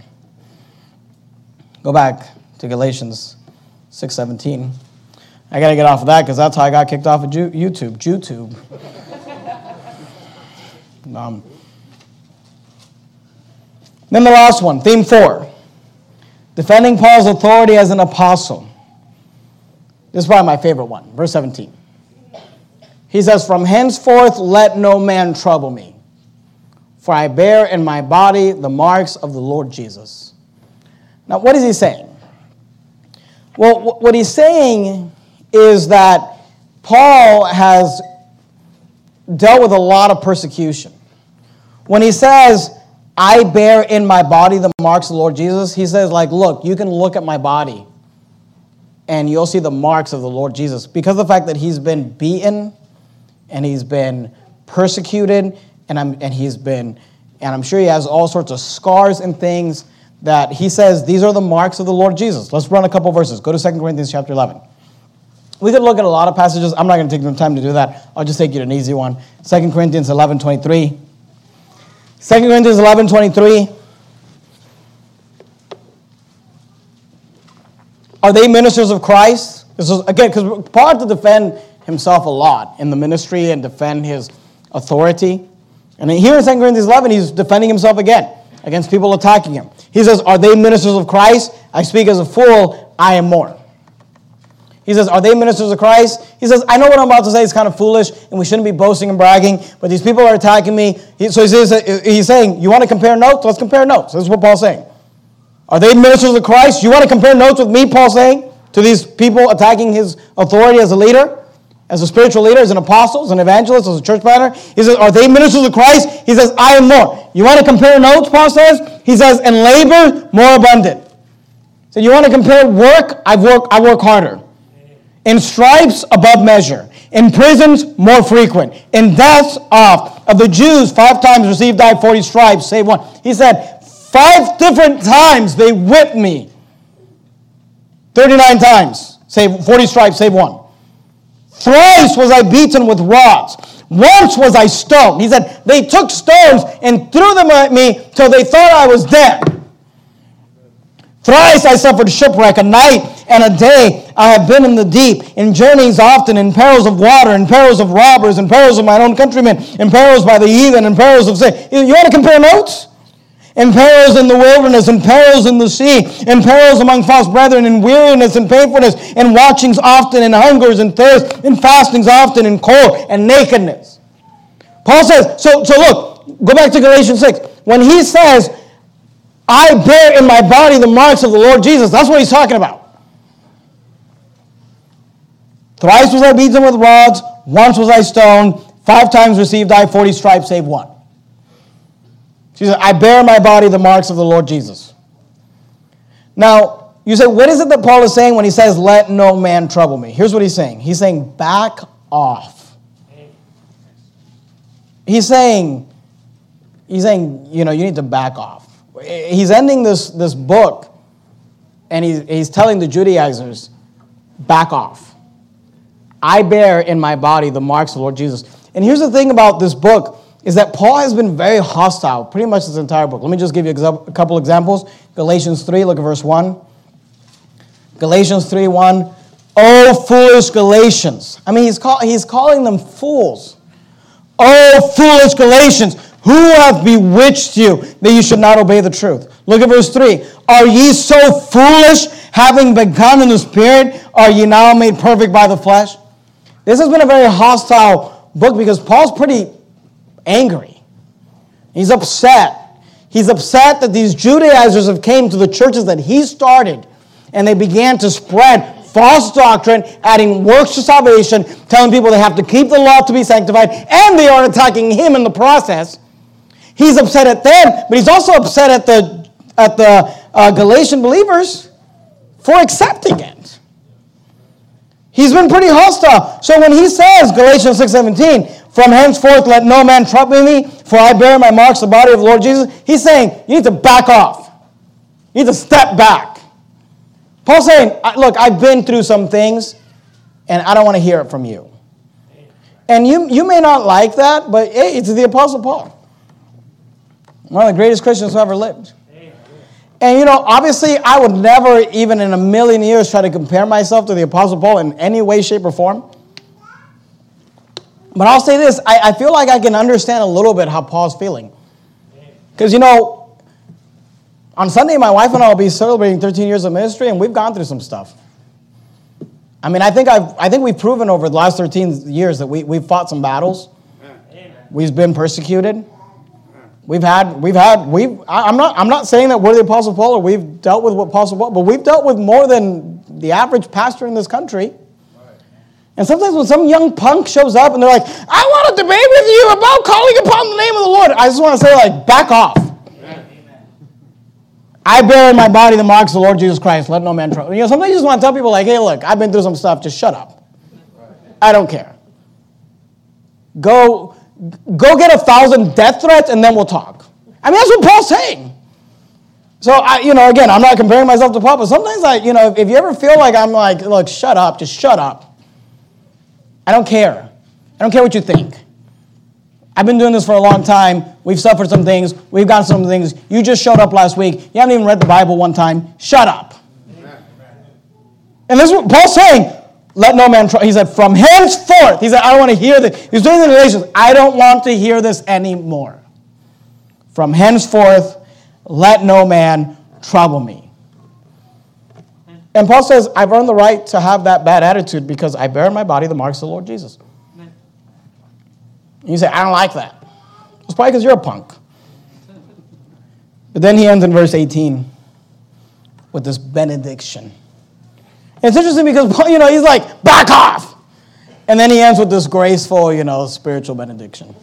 Go back to Galatians 6:17. I got to get off of that because that's how I got kicked off of YouTube. Then the last one, theme 4. Defending Paul's authority as an apostle. This is probably my favorite one. Verse 17. He says, from henceforth let no man trouble me, for I bear in my body the marks of the Lord Jesus. Now, what is he saying? Well, what he's saying is that Paul has dealt with a lot of persecution. When he says, I bear in my body the marks of the Lord Jesus, he says, look, you can look at my body and you'll see the marks of the Lord Jesus. Because of the fact that he's been beaten and he's been persecuted and I'm sure he has all sorts of scars and things that he says, these are the marks of the Lord Jesus. Let's run a couple verses. Go to 2 Corinthians chapter 11. We could look at a lot of passages. I'm not going to take the time to do that. I'll just take you to an easy one. 2 Corinthians 11:23. 2 Corinthians 11:23. Are they ministers of Christ? This is, again, because Paul had to defend himself a lot in the ministry and defend his authority. And here in 2 Corinthians 11, he's defending himself again against people attacking him. He says, are they ministers of Christ? I speak as a fool, I am more. He says, are they ministers of Christ? He says, I know what I'm about to say is kind of foolish, and we shouldn't be boasting and bragging, but these people are attacking me. So he's saying, you want to compare notes? Let's compare notes. This is what Paul's saying. Are they ministers of Christ? You want to compare notes with me, Paul's saying, to these people attacking his authority as a leader, as a spiritual leader, as an apostle, as an evangelist, as a church planter? He says, are they ministers of Christ? He says, I am more. You want to compare notes, Paul says? He says, and labor more abundant. So you want to compare work? I work harder. In stripes, above measure. In prisons, more frequent. In deaths, oft. Of the Jews, 5 times received I 40 stripes, save one. He said, 5 different times they whipped me. 39 times, save 40 stripes, save one. Thrice was I beaten with rods. Once was I stoned. He said, they took stones and threw them at me till they thought I was dead. Thrice I suffered shipwreck, a night and a day I have been in the deep, in journeys often, in perils of water, in perils of robbers, in perils of my own countrymen, in perils by the heathen, in perils of sin. You want to compare notes? In perils in the wilderness, in perils in the sea, in perils among false brethren, in weariness and painfulness, in watchings often, in hungers and thirst, in fastings often, in cold and nakedness. Paul says, so look, go back to Galatians 6. When he says, I bear in my body the marks of the Lord Jesus, that's what he's talking about. Thrice was I beaten with rods, once was I stoned, 5 times received I 40 stripes, save one. She said, I bear in my body the marks of the Lord Jesus. Now, you say, what is it that Paul is saying when he says, let no man trouble me? Here's what he's saying. He's saying, back off. He's saying, you need to back off. He's ending this book And he's telling the Judaizers, back off. I bear in my body the marks of the Lord Jesus. And here's the thing about this book, is that Paul has been very hostile pretty much this entire book. Let me just give you a couple examples. Galatians 3, look at verse 1. Galatians 3:1. Oh, foolish Galatians. I mean, he's calling them fools. Oh, foolish Galatians, who hath bewitched you that you should not obey the truth? Look at verse 3. Are ye so foolish, having begun in the Spirit, are ye now made perfect by the flesh? This has been a very hostile book because Paul's pretty angry. He's upset. He's upset that these Judaizers have came to the churches that he started, and they began to spread false doctrine, adding works to salvation, telling people they have to keep the law to be sanctified, and they are attacking him in the process. He's upset at them, but he's also upset at the Galatian believers for accepting it. He's been pretty hostile. So when he says, Galatians 6:17, from henceforth let no man trouble me, for I bear my marks the body of the Lord Jesus, he's saying, you need to back off. You need to step back. Paul's saying, look, I've been through some things, and I don't want to hear it from you. And you may not like that, but hey, it's the Apostle Paul. One of the greatest Christians who ever lived. And obviously, I would never, even in a million years, try to compare myself to the Apostle Paul in any way, shape, or form. But I'll say this, I feel like I can understand a little bit how Paul's feeling. Because, on Sunday, my wife and I will be celebrating 13 years of ministry, and we've gone through some stuff. I mean, I think we've proven over the last 13 years that we've fought some battles. We've been persecuted. I'm not saying that we're the Apostle Paul or we've dealt with what Apostle Paul, but we've dealt with more than the average pastor in this country. And sometimes when some young punk shows up and they're like, I want to debate with you about calling upon the name of the Lord, I just want to say, back off. I bear in my body the marks of the Lord Jesus Christ. Let no man trouble. Sometimes you just want to tell people, hey, look, I've been through some stuff. Just shut up. I don't care. Go get 1,000 death threats, and then we'll talk. I mean, that's what Paul's saying. So, again, I'm not comparing myself to Paul, but sometimes, if you ever feel like I'm like, look, shut up, just shut up. I don't care. I don't care what you think. I've been doing this for a long time. We've suffered some things. We've gotten some things. You just showed up last week. You haven't even read the Bible one time. Shut up. Amen. And this is what Paul's saying. Let no man trouble. He said, from henceforth. He said, I don't want to hear this. He's doing the Galatians. I don't want to hear this anymore. From henceforth, let no man trouble me. And Paul says, I've earned the right to have that bad attitude because I bear in my body the marks of the Lord Jesus. And you say, I don't like that. It's probably because you're a punk. But then he ends in verse 18 with this benediction. And it's interesting because, he's like, back off. And then he ends with this graceful, spiritual benediction.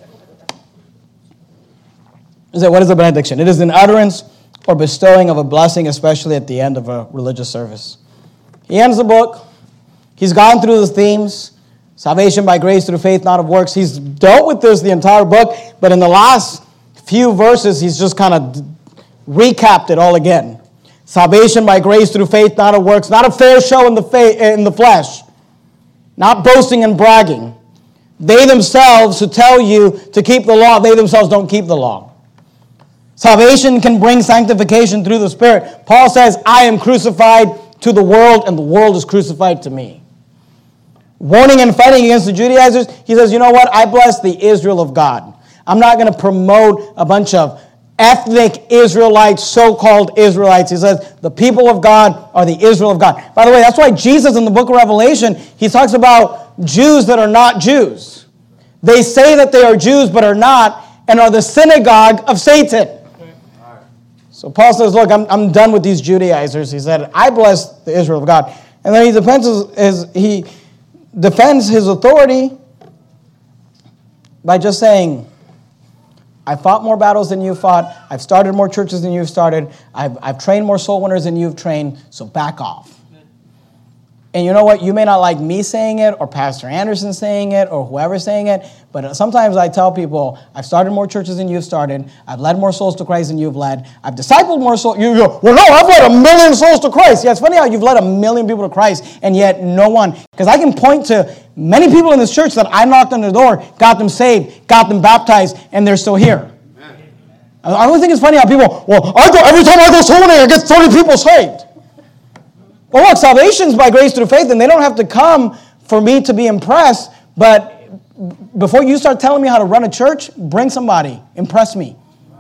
What is a benediction? It is an utterance or bestowing of a blessing, especially at the end of a religious service. He ends the book. He's gone through the themes. Salvation by grace through faith, not of works. He's dealt with this the entire book, but in the last few verses, he's just kind of recapped it all again. Salvation by grace through faith, not of works. Not a fair show in the flesh. Not boasting and bragging. They themselves who tell you to keep the law, they themselves don't keep the law. Salvation can bring sanctification through the Spirit. Paul says, I am crucified to the world, and the world is crucified to me. Warning and fighting against the Judaizers, he says, you know what? I bless the Israel of God. I'm not going to promote a bunch of ethnic Israelites, so-called Israelites. He says, the people of God are the Israel of God. By the way, that's why Jesus in the book of Revelation, he talks about Jews that are not Jews. They say that they are Jews but are not and are the synagogue of Satan. So Paul says, look, I'm done with these Judaizers. He said, I bless the Israel of God. And then he defends his authority by just saying, I fought more battles than you fought. I've started more churches than you've started. I've trained more soul winners than you've trained, so back off. And you know what? You may not like me saying it or Pastor Anderson saying it or whoever's saying it, but sometimes I tell people, I've started more churches than you've started. I've led more souls to Christ than you've led. I've discipled more souls. You go, well, no, I've led 1 million souls to Christ. Yeah, it's funny how you've led 1 million people to Christ and yet no one. Because I can point to many people in this church that I knocked on their door, got them saved, got them baptized, and they're still here. I always think it's funny how people, well, every time I go somewhere, I get 30 people saved. Well, look, salvation's by grace through faith, and they don't have to come for me to be impressed, but before you start telling me how to run a church, bring somebody, impress me.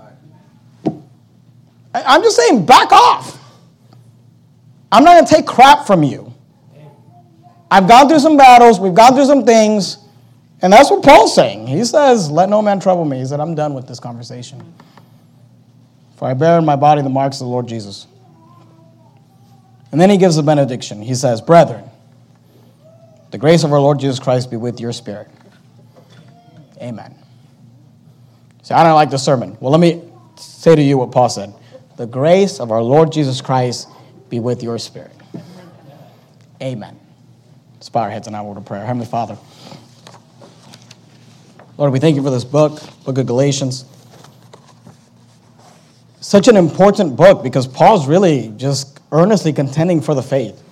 I'm just saying, back off. I'm not going to take crap from you. I've gone through some battles, we've gone through some things, and that's what Paul's saying. He says, let no man trouble me. He said, I'm done with this conversation. For I bear in my body the marks of the Lord Jesus. And then he gives a benediction. He says, brethren, the grace of our Lord Jesus Christ be with your spirit. Amen. So I don't like the sermon. Well, let me say to you what Paul said. The grace of our Lord Jesus Christ be with your spirit. Amen. Let's bow our heads and now we'll go to prayer. Heavenly Father, Lord, we thank you for this book of Galatians. Such an important book because Paul's really just earnestly contending for the faith.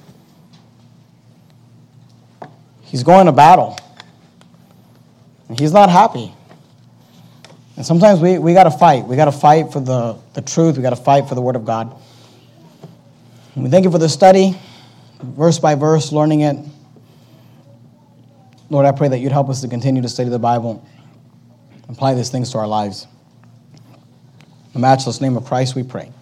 He's going to battle. And he's not happy. And sometimes we got to fight. We got to fight for the truth. We got to fight for the Word of God. And we thank you for the study, verse by verse, learning it. Lord, I pray that you'd help us to continue to study the Bible, apply these things to our lives. In the matchless name of Christ we pray.